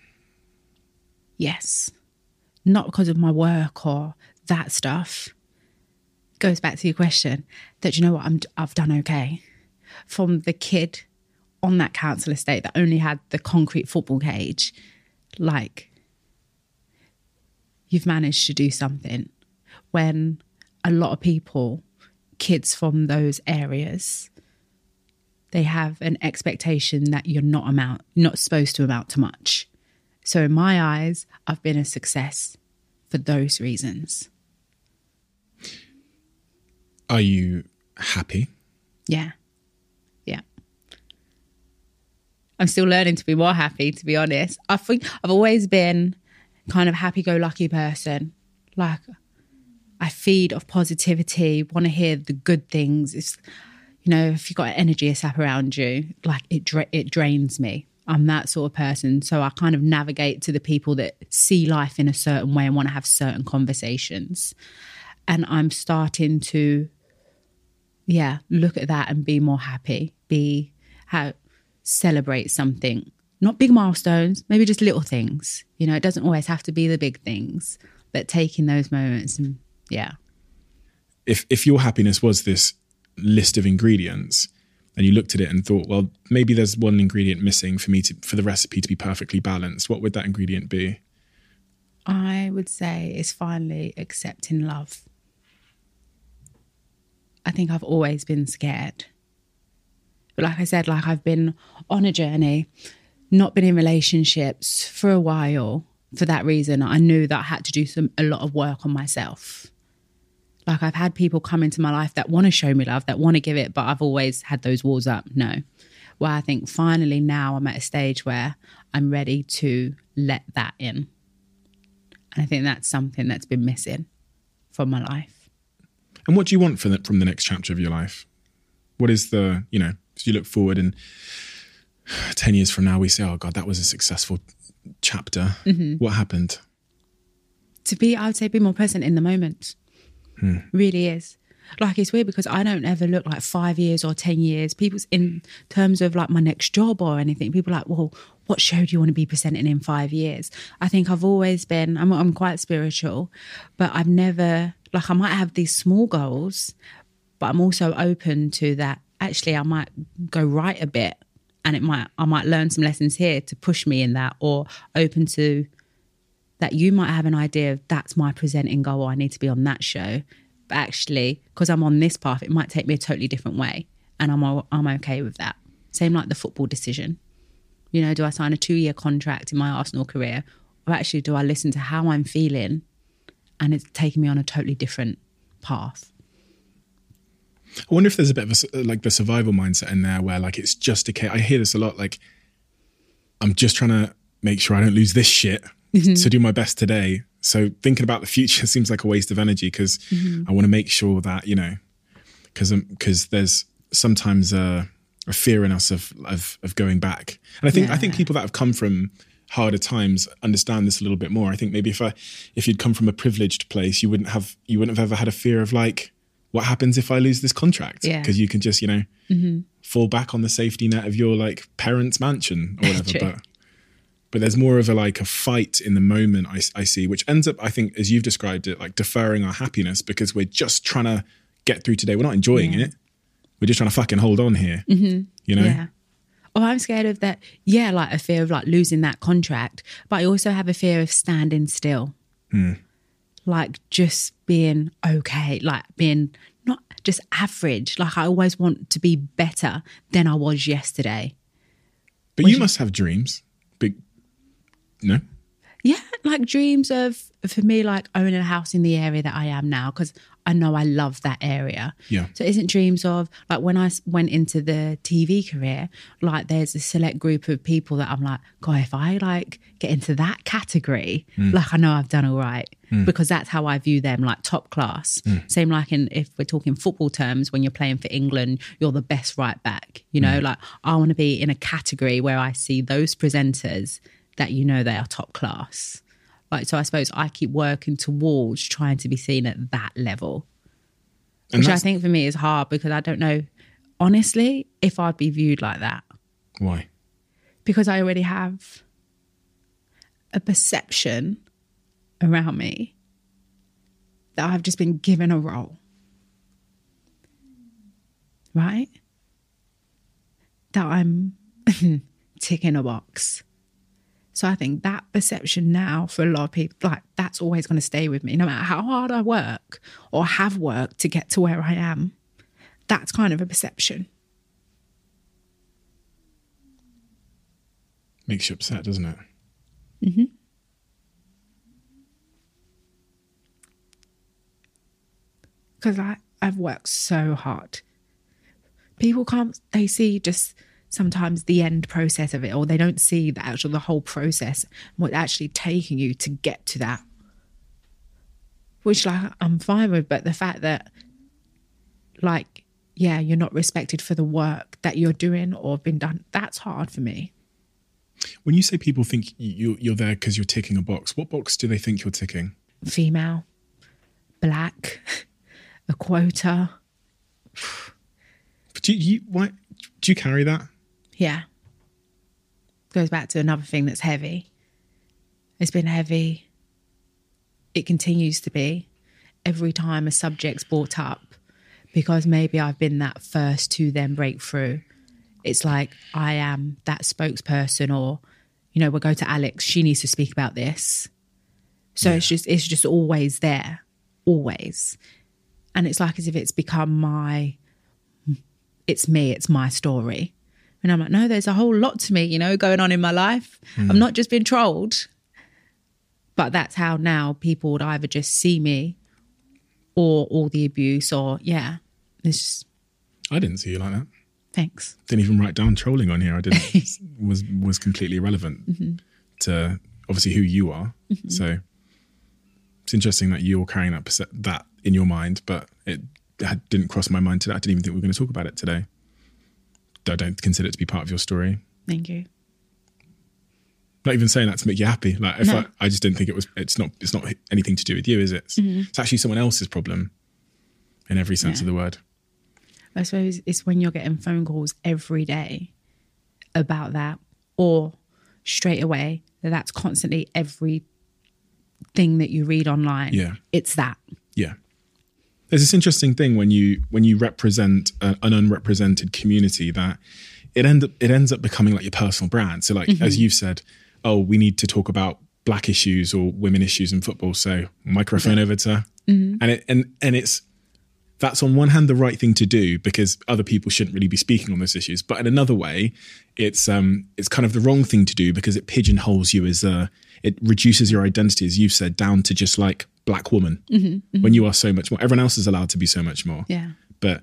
Speaker 1: Yes. Not because of my work or that stuff. Goes back to your question that, you know what, I've done okay. From the kid on that council estate that only had the concrete football cage, like, you've managed to do something. When a lot of people, kids from those areas, they have an expectation that you're not supposed to amount to much. So in my eyes, I've been a success for those reasons.
Speaker 5: Are you happy?
Speaker 1: Yeah. Yeah. I'm still learning to be more happy, to be honest. I think I've always been kind of happy-go-lucky person. Like, I feed off positivity, want to hear the good things. It's, you know, if you've got an energy sap around you, like it drains me. I'm that sort of person. So I kind of navigate to the people that see life in a certain way and want to have certain conversations. And I'm starting to, look at that and be more happy, celebrate something. Not big milestones, maybe just little things. You know, it doesn't always have to be the big things, but taking those moments and,
Speaker 5: If your happiness was this list of ingredients, and you looked at it and thought, well, maybe there's one ingredient missing for the recipe to be perfectly balanced, what would that ingredient be?
Speaker 1: I would say it's finally accepting love. I think I've always been scared. But like I said, like I've been on a journey, not been in relationships for a while. For that reason, I knew that I had to do a lot of work on myself. Like I've had people come into my life that want to show me love, that want to give it, but I've always had those walls up. No. Well, I think finally now I'm at a stage where I'm ready to let that in. And I think that's something that's been missing from my life.
Speaker 5: And what do you want from the next chapter of your life? What is the, as you look forward and 10 years from now, we say, oh God, that was a successful chapter. Mm-hmm. What happened?
Speaker 1: I would say be more present in the moment. Really is. Like, it's weird because I don't ever look like 5 years or 10 years. People's in terms of like my next job or anything, people are like, well, what show do you want to be presenting in 5 years? I think I've always been, I'm quite spiritual, but I've never, like, I might have these small goals, but I'm also open to that. Actually, I might go right a bit and I might learn some lessons here to push me in that, or open to that you might have an idea of that's my presenting goal, or I need to be on that show. But actually, because I'm on this path, it might take me a totally different way. And I'm okay with that. Same like the football decision. Do I sign a 2-year contract in my Arsenal career? Or actually, do I listen to how I'm feeling and it's taking me on a totally different path?
Speaker 5: I wonder if there's a bit of like the survival mindset in there where like it's just okay. I hear this a lot, like I'm just trying to make sure I don't lose this shit to do my best today. So thinking about the future seems like a waste of energy because I want to make sure that, because there's sometimes a fear in us of going back. And I think people that have come from harder times understand this a little bit more. I think maybe if you'd come from a privileged place, you wouldn't have ever had a fear of like, what happens if I lose this contract? Because you can just, fall back on the safety net of your like parents' mansion or whatever. But there's more of a fight in the moment I see, which ends up, I think, as you've described it, like deferring our happiness because we're just trying to get through today. We're not enjoying it. We're just trying to fucking hold on here, Yeah.
Speaker 1: Or I'm scared of that. Yeah, like a fear of like losing that contract. But I also have a fear of standing still. Like just being okay, like being not just average. Like I always want to be better than I was yesterday.
Speaker 5: But you must have dreams. Big, no?
Speaker 1: Yeah, like dreams of, for me, like owning a house in the area that I am now, because I know I love that area.
Speaker 5: Yeah.
Speaker 1: So it isn't dreams of, like when I went into the TV career, like there's a select group of people that I'm like, God, if I like get into that category, like I know I've done all right. Because that's how I view them, like top class. Same like if we're talking football terms, when you're playing for England, you're the best right back. Like I want to be in a category where I see those presenters that they are top class. Like, so I suppose I keep working towards trying to be seen at that level. Which I think for me is hard because I don't know, honestly, if I'd be viewed like that.
Speaker 5: Why?
Speaker 1: Because I already have a perception around me that I've just been given a role. Right? That I'm ticking a box. So I think that perception now for a lot of people, like that's always going to stay with me. No matter how hard I work or have worked to get to where I am, that's kind of a perception.
Speaker 5: Makes you upset, doesn't it?
Speaker 1: Mm-hmm. Because I've worked so hard. People they see just sometimes the end process of it, or they don't see the whole process, what's actually taking you to get to that. Which like I'm fine with, but the fact that like, yeah, you're not respected for the work that you're doing or been done, that's hard for me.
Speaker 5: When you say people think you're there because you're ticking a box, what box do they think you're ticking?
Speaker 1: Female, black, a quota.
Speaker 5: But do you carry that?
Speaker 1: Yeah. Goes back to another thing that's heavy. It's been heavy. It continues to be every time a subject's brought up, because maybe I've been that first to then break through. It's like I am that spokesperson, or, we'll go to Alex, she needs to speak about this. So yeah. It's just always there, always. And it's like as if it's become it's me, it's my story. And I'm like, no, there's a whole lot to me, going on in my life. I've not just been trolled. But that's how now people would either just see me or all the abuse or, yeah. It's just...
Speaker 5: I didn't see you like that.
Speaker 1: Thanks.
Speaker 5: Didn't even write down trolling on here. I didn't. was completely irrelevant to obviously who you are. So It's interesting that you're carrying that in your mind, but it didn't cross my mind today. I didn't even think we were going to talk about it today. I don't consider it to be part of your story.
Speaker 1: Thank you.
Speaker 5: Not even saying that to make you happy. Like, if I just didn't think it's not anything to do with you, is it? It's actually someone else's problem in every sense of the word.
Speaker 1: I suppose it's when you're getting phone calls every day about that, or straight away that's constantly everything that you read online.
Speaker 5: Yeah.
Speaker 1: It's that.
Speaker 5: Yeah. There's this interesting thing when you represent an unrepresented community that it ends up becoming like your personal brand. So like, as you've said, oh, we need to talk about black issues or women issues in football. So microphone over to, and it's, that's on one hand the right thing to do because other people shouldn't really be speaking on those issues. But in another way, it's kind of the wrong thing to do because it pigeonholes you it reduces your identity, as you've said, down to just like black woman when you are so much more. Everyone else is allowed to be so much more.
Speaker 1: Yeah.
Speaker 5: But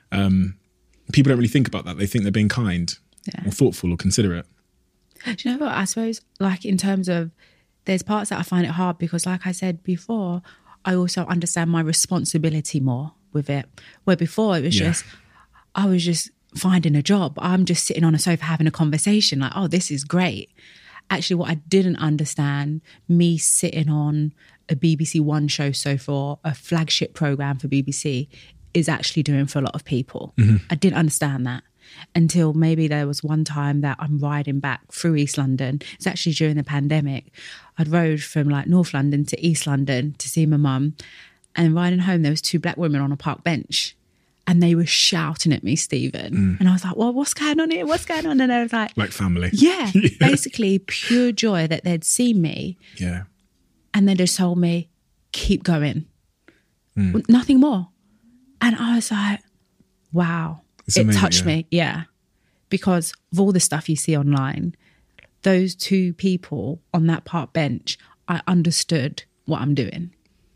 Speaker 5: people don't really think about that. They think they're being kind or thoughtful or considerate.
Speaker 1: Do you know what? I suppose like in terms of, there's parts that I find it hard because like I said before, I also understand my responsibility more with it. Where before it was I was just finding a job. I'm just sitting on a sofa having a conversation like, oh, this is great. Actually, what I didn't understand, me sitting on a BBC One show sofa or a flagship programme for BBC is actually doing for a lot of people. I didn't understand that until maybe there was one time that I'm riding back through East London. It's actually during the pandemic. I'd rode from like North London to East London to see my mum, and riding home there was 2 black women on a park bench and they were shouting at me, Stephen. And I was like, well, what's going on here? What's going on? And they was like
Speaker 5: family.
Speaker 1: Yeah, basically pure joy that they'd seen me.
Speaker 5: Yeah.
Speaker 1: And they just told me, keep going. Nothing more. And I was like, wow. It's amazing, touched me. Yeah. Because of all the stuff you see online, those 2 people on that park bench, I understood what I'm doing.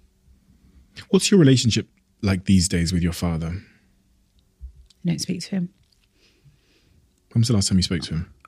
Speaker 5: What's your relationship like these days with your father?
Speaker 1: I don't speak to him.
Speaker 5: When was the last time you spoke to him?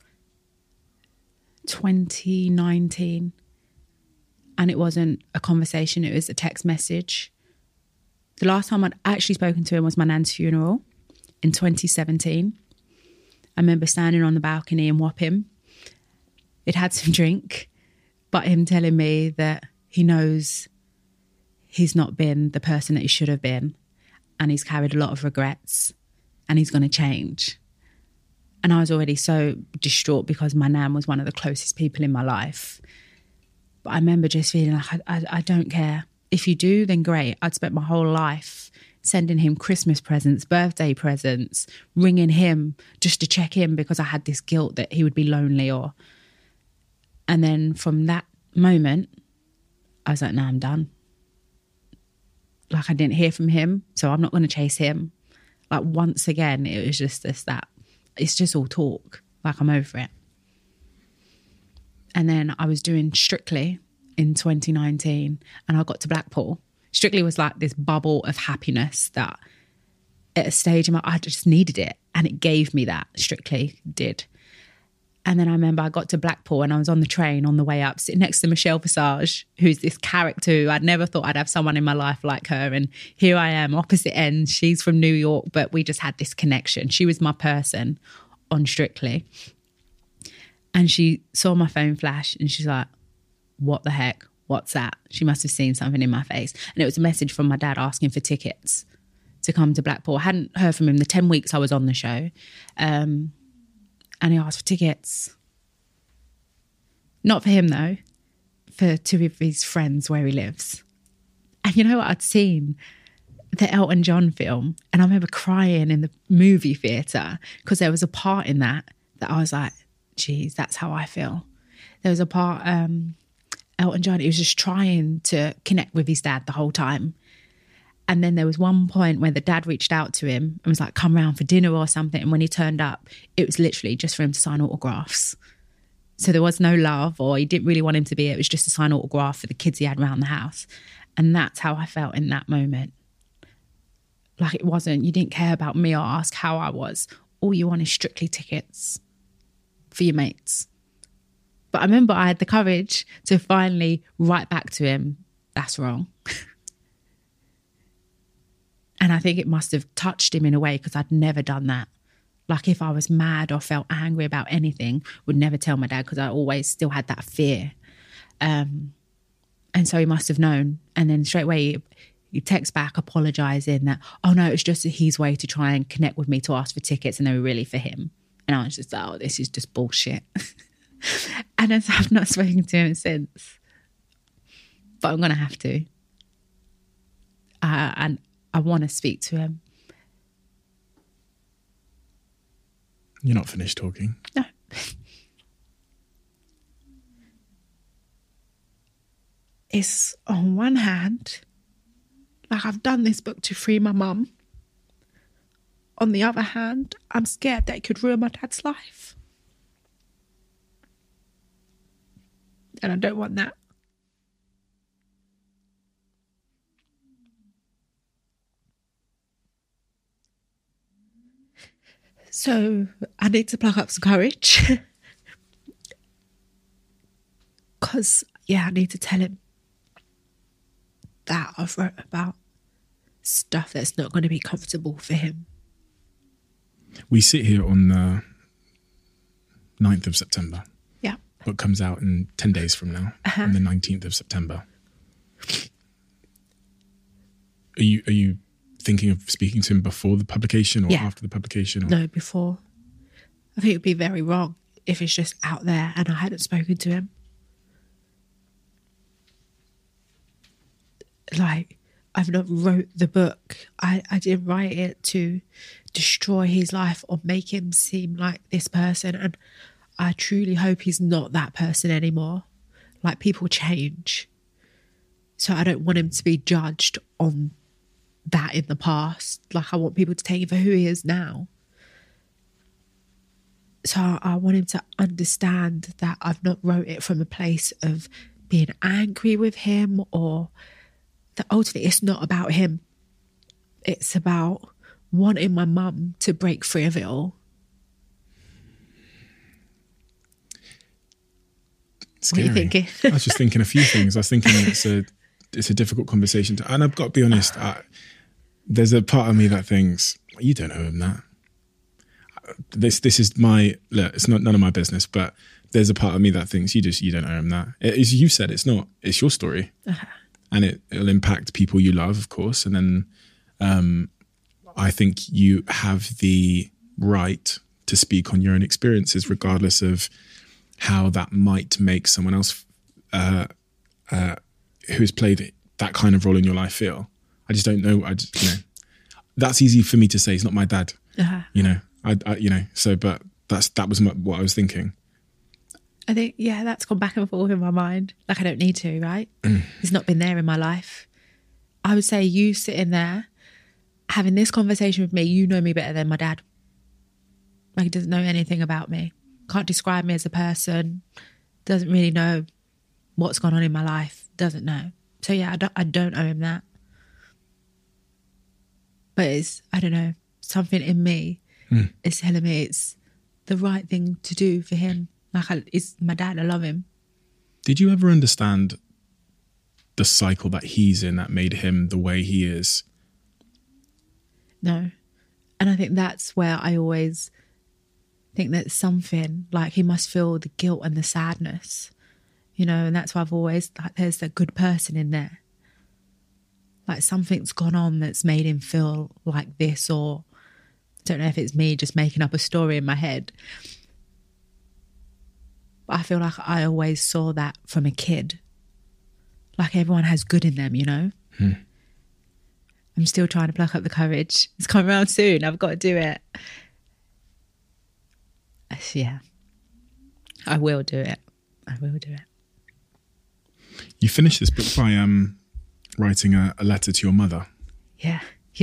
Speaker 1: 2019. And it wasn't a conversation, it was a text message. The last time I'd actually spoken to him was my nan's funeral in 2017. I remember standing on the balcony in Wapping. It had some drink, but him telling me that he knows he's not been the person that he should have been, and he's carried a lot of regrets, and he's going to change. And I was already so distraught because my nan was one of the closest people in my life. But I remember just feeling like, I don't care. If you do, then great. I'd spent my whole life sending him Christmas presents, birthday presents, ringing him just to check in because I had this guilt that he would be lonely and then from that moment, I was like, nah, I'm done. Like I didn't hear from him, so I'm not going to chase him. Like once again, it was just that. It's just all talk. Like I'm over it. And then I was doing Strictly in 2019 and I got to Blackpool. Strictly was like this bubble of happiness that at a stage I just needed it, and it gave me that. Strictly did. And then I remember I got to Blackpool and I was on the train on the way up, sitting next to Michelle Visage, who's this character who I'd never thought I'd have someone in my life like her. And here I am, opposite ends. She's from New York, but we just had this connection. She was my person on Strictly. And she saw my phone flash and she's like, what the heck? What's that? She must have seen something in my face. And it was a message from my dad asking for tickets to come to Blackpool. I hadn't heard from him the 10 weeks I was on the show. And he asked for tickets. Not for him though, for 2 of his friends where he lives. And you know what? I'd seen the Elton John film and I remember crying in the movie theatre because there was a part in that I was like, geez, that's how I feel. There was a part, Elton John, he was just trying to connect with his dad the whole time. And then there was one point where the dad reached out to him and was like, come round for dinner or something. And when he turned up, it was literally just for him to sign autographs. So there was no love, or he didn't really want him to be. It was just to sign autograph for the kids he had around the house. And that's how I felt in that moment. Like it wasn't, you didn't care about me or ask how I was. All you want is Strictly tickets for your mates. But I remember I had the courage to finally write back to him that's wrong. And I think it must have touched him in a way because I'd never done that. Like if I was mad or felt angry about anything, would never tell my dad because I always still had that fear. And so he must have known. And then straight away he texts back apologising that, oh no, it was just his way to try and connect with me to ask for tickets and they were really for him. And I was just like, oh, this is just bullshit. And then so I've not spoken to him since. But I'm going to have to. And I want to speak to him.
Speaker 5: You're not finished talking?
Speaker 1: No. It's on one hand, like I've done this book to free my mum. On the other hand, I'm scared that it could ruin my dad's life. And I don't want that. So I need to pluck up some courage. Because, I need to tell him that I've wrote about stuff that's not going to be comfortable for him.
Speaker 5: We sit here on the 9th of September.
Speaker 1: Yeah.
Speaker 5: Book comes out in 10 days from now, on the 19th of September. Are you thinking of speaking to him before the publication or after the publication? Or?
Speaker 1: No, before. I think it would be very wrong if it's just out there and I hadn't spoken to him. Like, I've not wrote the book. I didn't write it to destroy his life or make him seem like this person. And I truly hope he's not that person anymore. Like, people change. So I don't want him to be judged on that in the past. Like, I want people to take him for who he is now. So I want him to understand that I've not wrote it from a place of being angry with him, or that ultimately it's not about him. It's about wanting my mum to break free of it all.
Speaker 5: Scary.
Speaker 1: What are you thinking?
Speaker 5: I was just thinking a few things. I was thinking it's a difficult conversation and I've got to be honest, there's a part of me that thinks, you don't owe him that. This is my, look, it's not none of my business, but there's a part of me that thinks you don't owe him that. As you said, it's your story.
Speaker 1: Uh-huh.
Speaker 5: And it'll impact people you love, of course. And then I think you have the right to speak on your own experiences, regardless of how that might make someone else who's played that kind of role in your life feel. I just don't know. That's easy for me to say. He's not my dad.
Speaker 1: Uh-huh.
Speaker 5: But that was what I was thinking.
Speaker 1: I think, that's gone back and forth in my mind. Like, I don't need to, right? He's not been there in my life. I would say you sitting there, having this conversation with me, you know me better than my dad. Like, he doesn't know anything about me. Can't describe me as a person. Doesn't really know what's gone on in my life. Doesn't know. So, I don't owe him that. But it's, I don't know, something in me is telling me it's the right thing to do for him. Like, it's my dad, I love him.
Speaker 5: Did you ever understand the cycle that he's in that made him the way he is?
Speaker 1: No. And I think that's where I always think that something, like, he must feel the guilt and the sadness, and that's why I've always, like, there's a good person in there. Like, something's gone on that's made him feel like this, or I don't know if it's me just making up a story in my head. But I feel like I always saw that from a kid. Like, everyone has good in them, I'm still trying to pluck up the courage. It's coming around soon. I've got to do it. Yeah. I will do it.
Speaker 5: You finished this book by writing a letter to your mother.
Speaker 1: Yeah.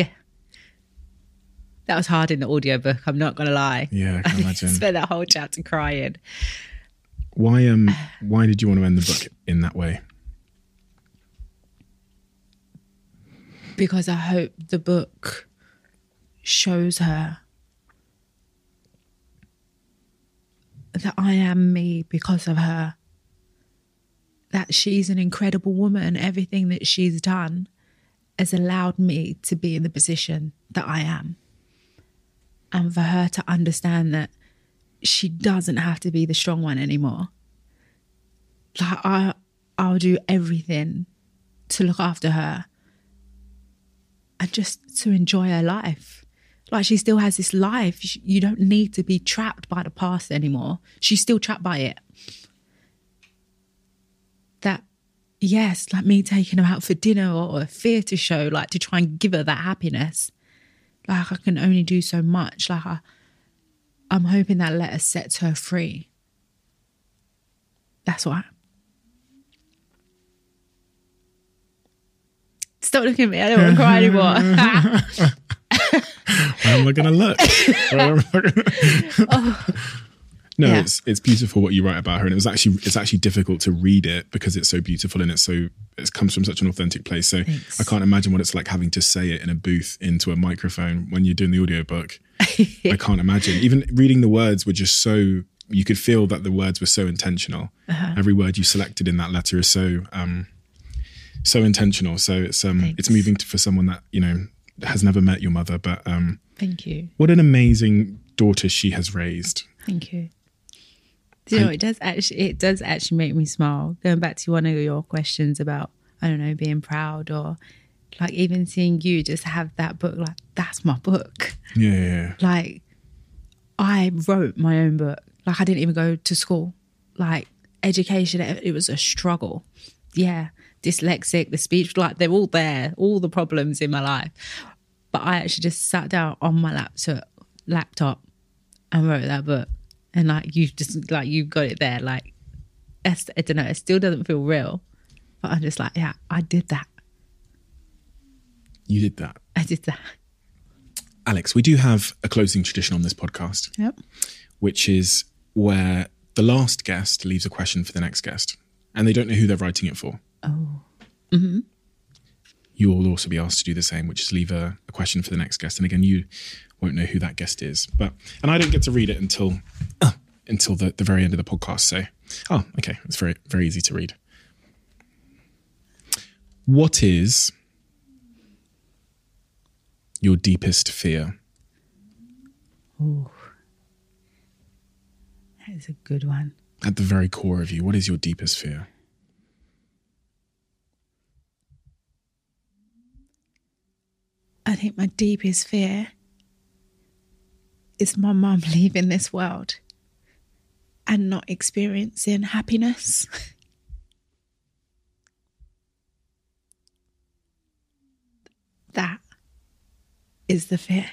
Speaker 1: That was hard in the audiobook, I'm not going to lie.
Speaker 5: Yeah, I can imagine.
Speaker 1: I spent that whole chapter crying.
Speaker 5: Why did you want to end the book in that way?
Speaker 1: Because I hope the book shows her that I am me because of her. that she's an incredible woman. Everything that she's done has allowed me to be in the position that I am. And for her to understand that she doesn't have to be the strong one anymore. Like I'll do everything to look after her and just to enjoy her life. Like she still has this life. You don't need to be trapped by the past anymore. She's still trapped by it. That, yes, like me taking her out for dinner or a theatre show, like to try and give her that happiness. Like I can only do so much. Like I'm hoping that letter sets her free. That's why. Stop looking at me. I don't want to cry anymore.
Speaker 5: Where am I going to look? No, yeah. It's beautiful what you write about her, and it's actually difficult to read it because it's so beautiful and it comes from such an authentic place. So thanks. I can't imagine what it's like having to say it in a booth into a microphone when you're doing the audiobook. I can't imagine. Even reading the words were just so, you could feel that the words were so intentional. Uh-huh. Every word you selected in that letter is so intentional. So it's moving for someone that, you know, has never met your mother, but
Speaker 1: thank you.
Speaker 5: What an amazing daughter she has raised.
Speaker 1: Thank you. Do you know, it does actually make me smile. Going back to one of your questions about, I don't know, being proud, or like even seeing you just have that book, like that's my book.
Speaker 5: Yeah.
Speaker 1: Like I wrote my own book. Like I didn't even go to school. Like education, it was a struggle. Yeah. Dyslexic, the speech, like they're all there, all the problems in my life. But I actually just sat down on my laptop and wrote that book. And like you've got it there. Like I don't know, it still doesn't feel real. But I'm just like, yeah, I did that.
Speaker 5: You did that.
Speaker 1: I did that.
Speaker 5: Alex, we do have a closing tradition on this podcast.
Speaker 1: Yep.
Speaker 5: Which is where the last guest leaves a question for the next guest. And they don't know who they're writing it for.
Speaker 1: Oh. Mm-hmm.
Speaker 5: You will also be asked to do the same, which is leave a question for the next guest. And again, you won't know who that guest is. And I don't get to read it until the very end of the podcast. So, okay. It's very, very easy to read. What is your deepest fear?
Speaker 1: Oh, that is a good one.
Speaker 5: At the very core of you, what is your deepest fear?
Speaker 1: I think my deepest fear is my mum leaving this world and not experiencing happiness. That is the fear.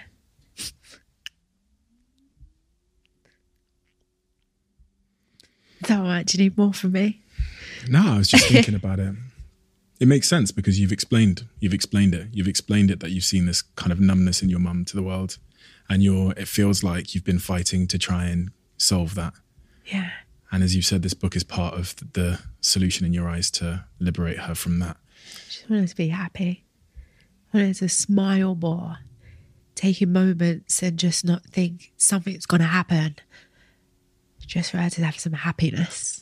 Speaker 1: So much. Do you need more from me?
Speaker 5: No, I was just thinking about it. It makes sense because you've explained it. You've explained it that you've seen this kind of numbness in your mum to the world, and it feels like you've been fighting to try and solve that.
Speaker 1: Yeah.
Speaker 5: And as you said, this book is part of the solution in your eyes to liberate her from that.
Speaker 1: I just wanted to be happy. I wanted to smile more, taking moments and just not think something's going to happen. Just for her to have some happiness.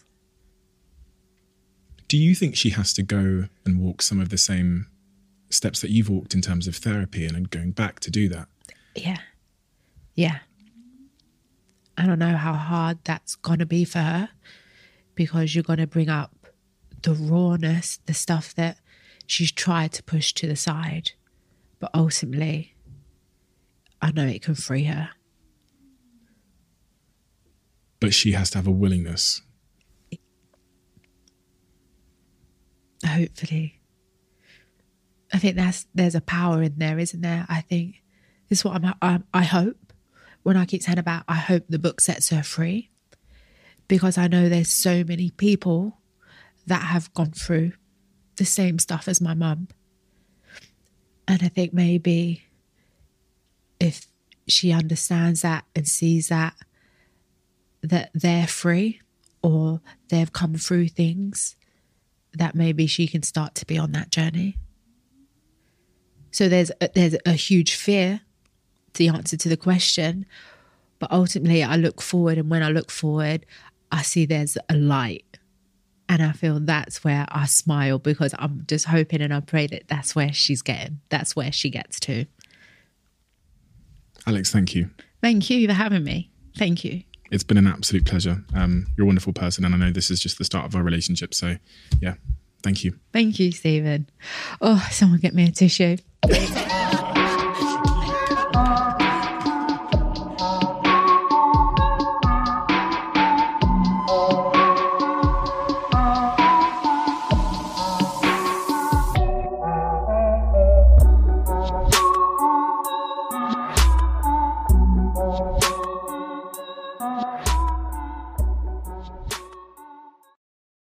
Speaker 5: Do you think she has to go and walk some of the same steps that you've walked in terms of therapy and going back to do that? Yeah. I don't know how hard that's going to be for her, because you're going to bring up the rawness, the stuff that she's tried to push to the side. But ultimately, I know it can free her. But she has to have a willingness.
Speaker 1: Hopefully. I think there's a power in there, isn't there? I think this is what I hope. When I keep saying about, I hope the book sets her free, because I know there's so many people that have gone through the same stuff as my mum. And I think maybe if she understands that and sees that they're free or they've come through things, that maybe she can start to be on that journey. So there's a huge fear, the answer to the question, but ultimately I look forward, and when I look forward, I see there's a light And I feel that's where I smile, because I'm just hoping and I pray that that's where she gets to.
Speaker 5: Alex, thank you.
Speaker 1: Thank you for having me. Thank you.
Speaker 5: It's been an absolute pleasure. You're a wonderful person, and I know this is just the start of our relationship. So, yeah, thank you.
Speaker 1: Thank you, Stephen. Oh, someone get me a tissue.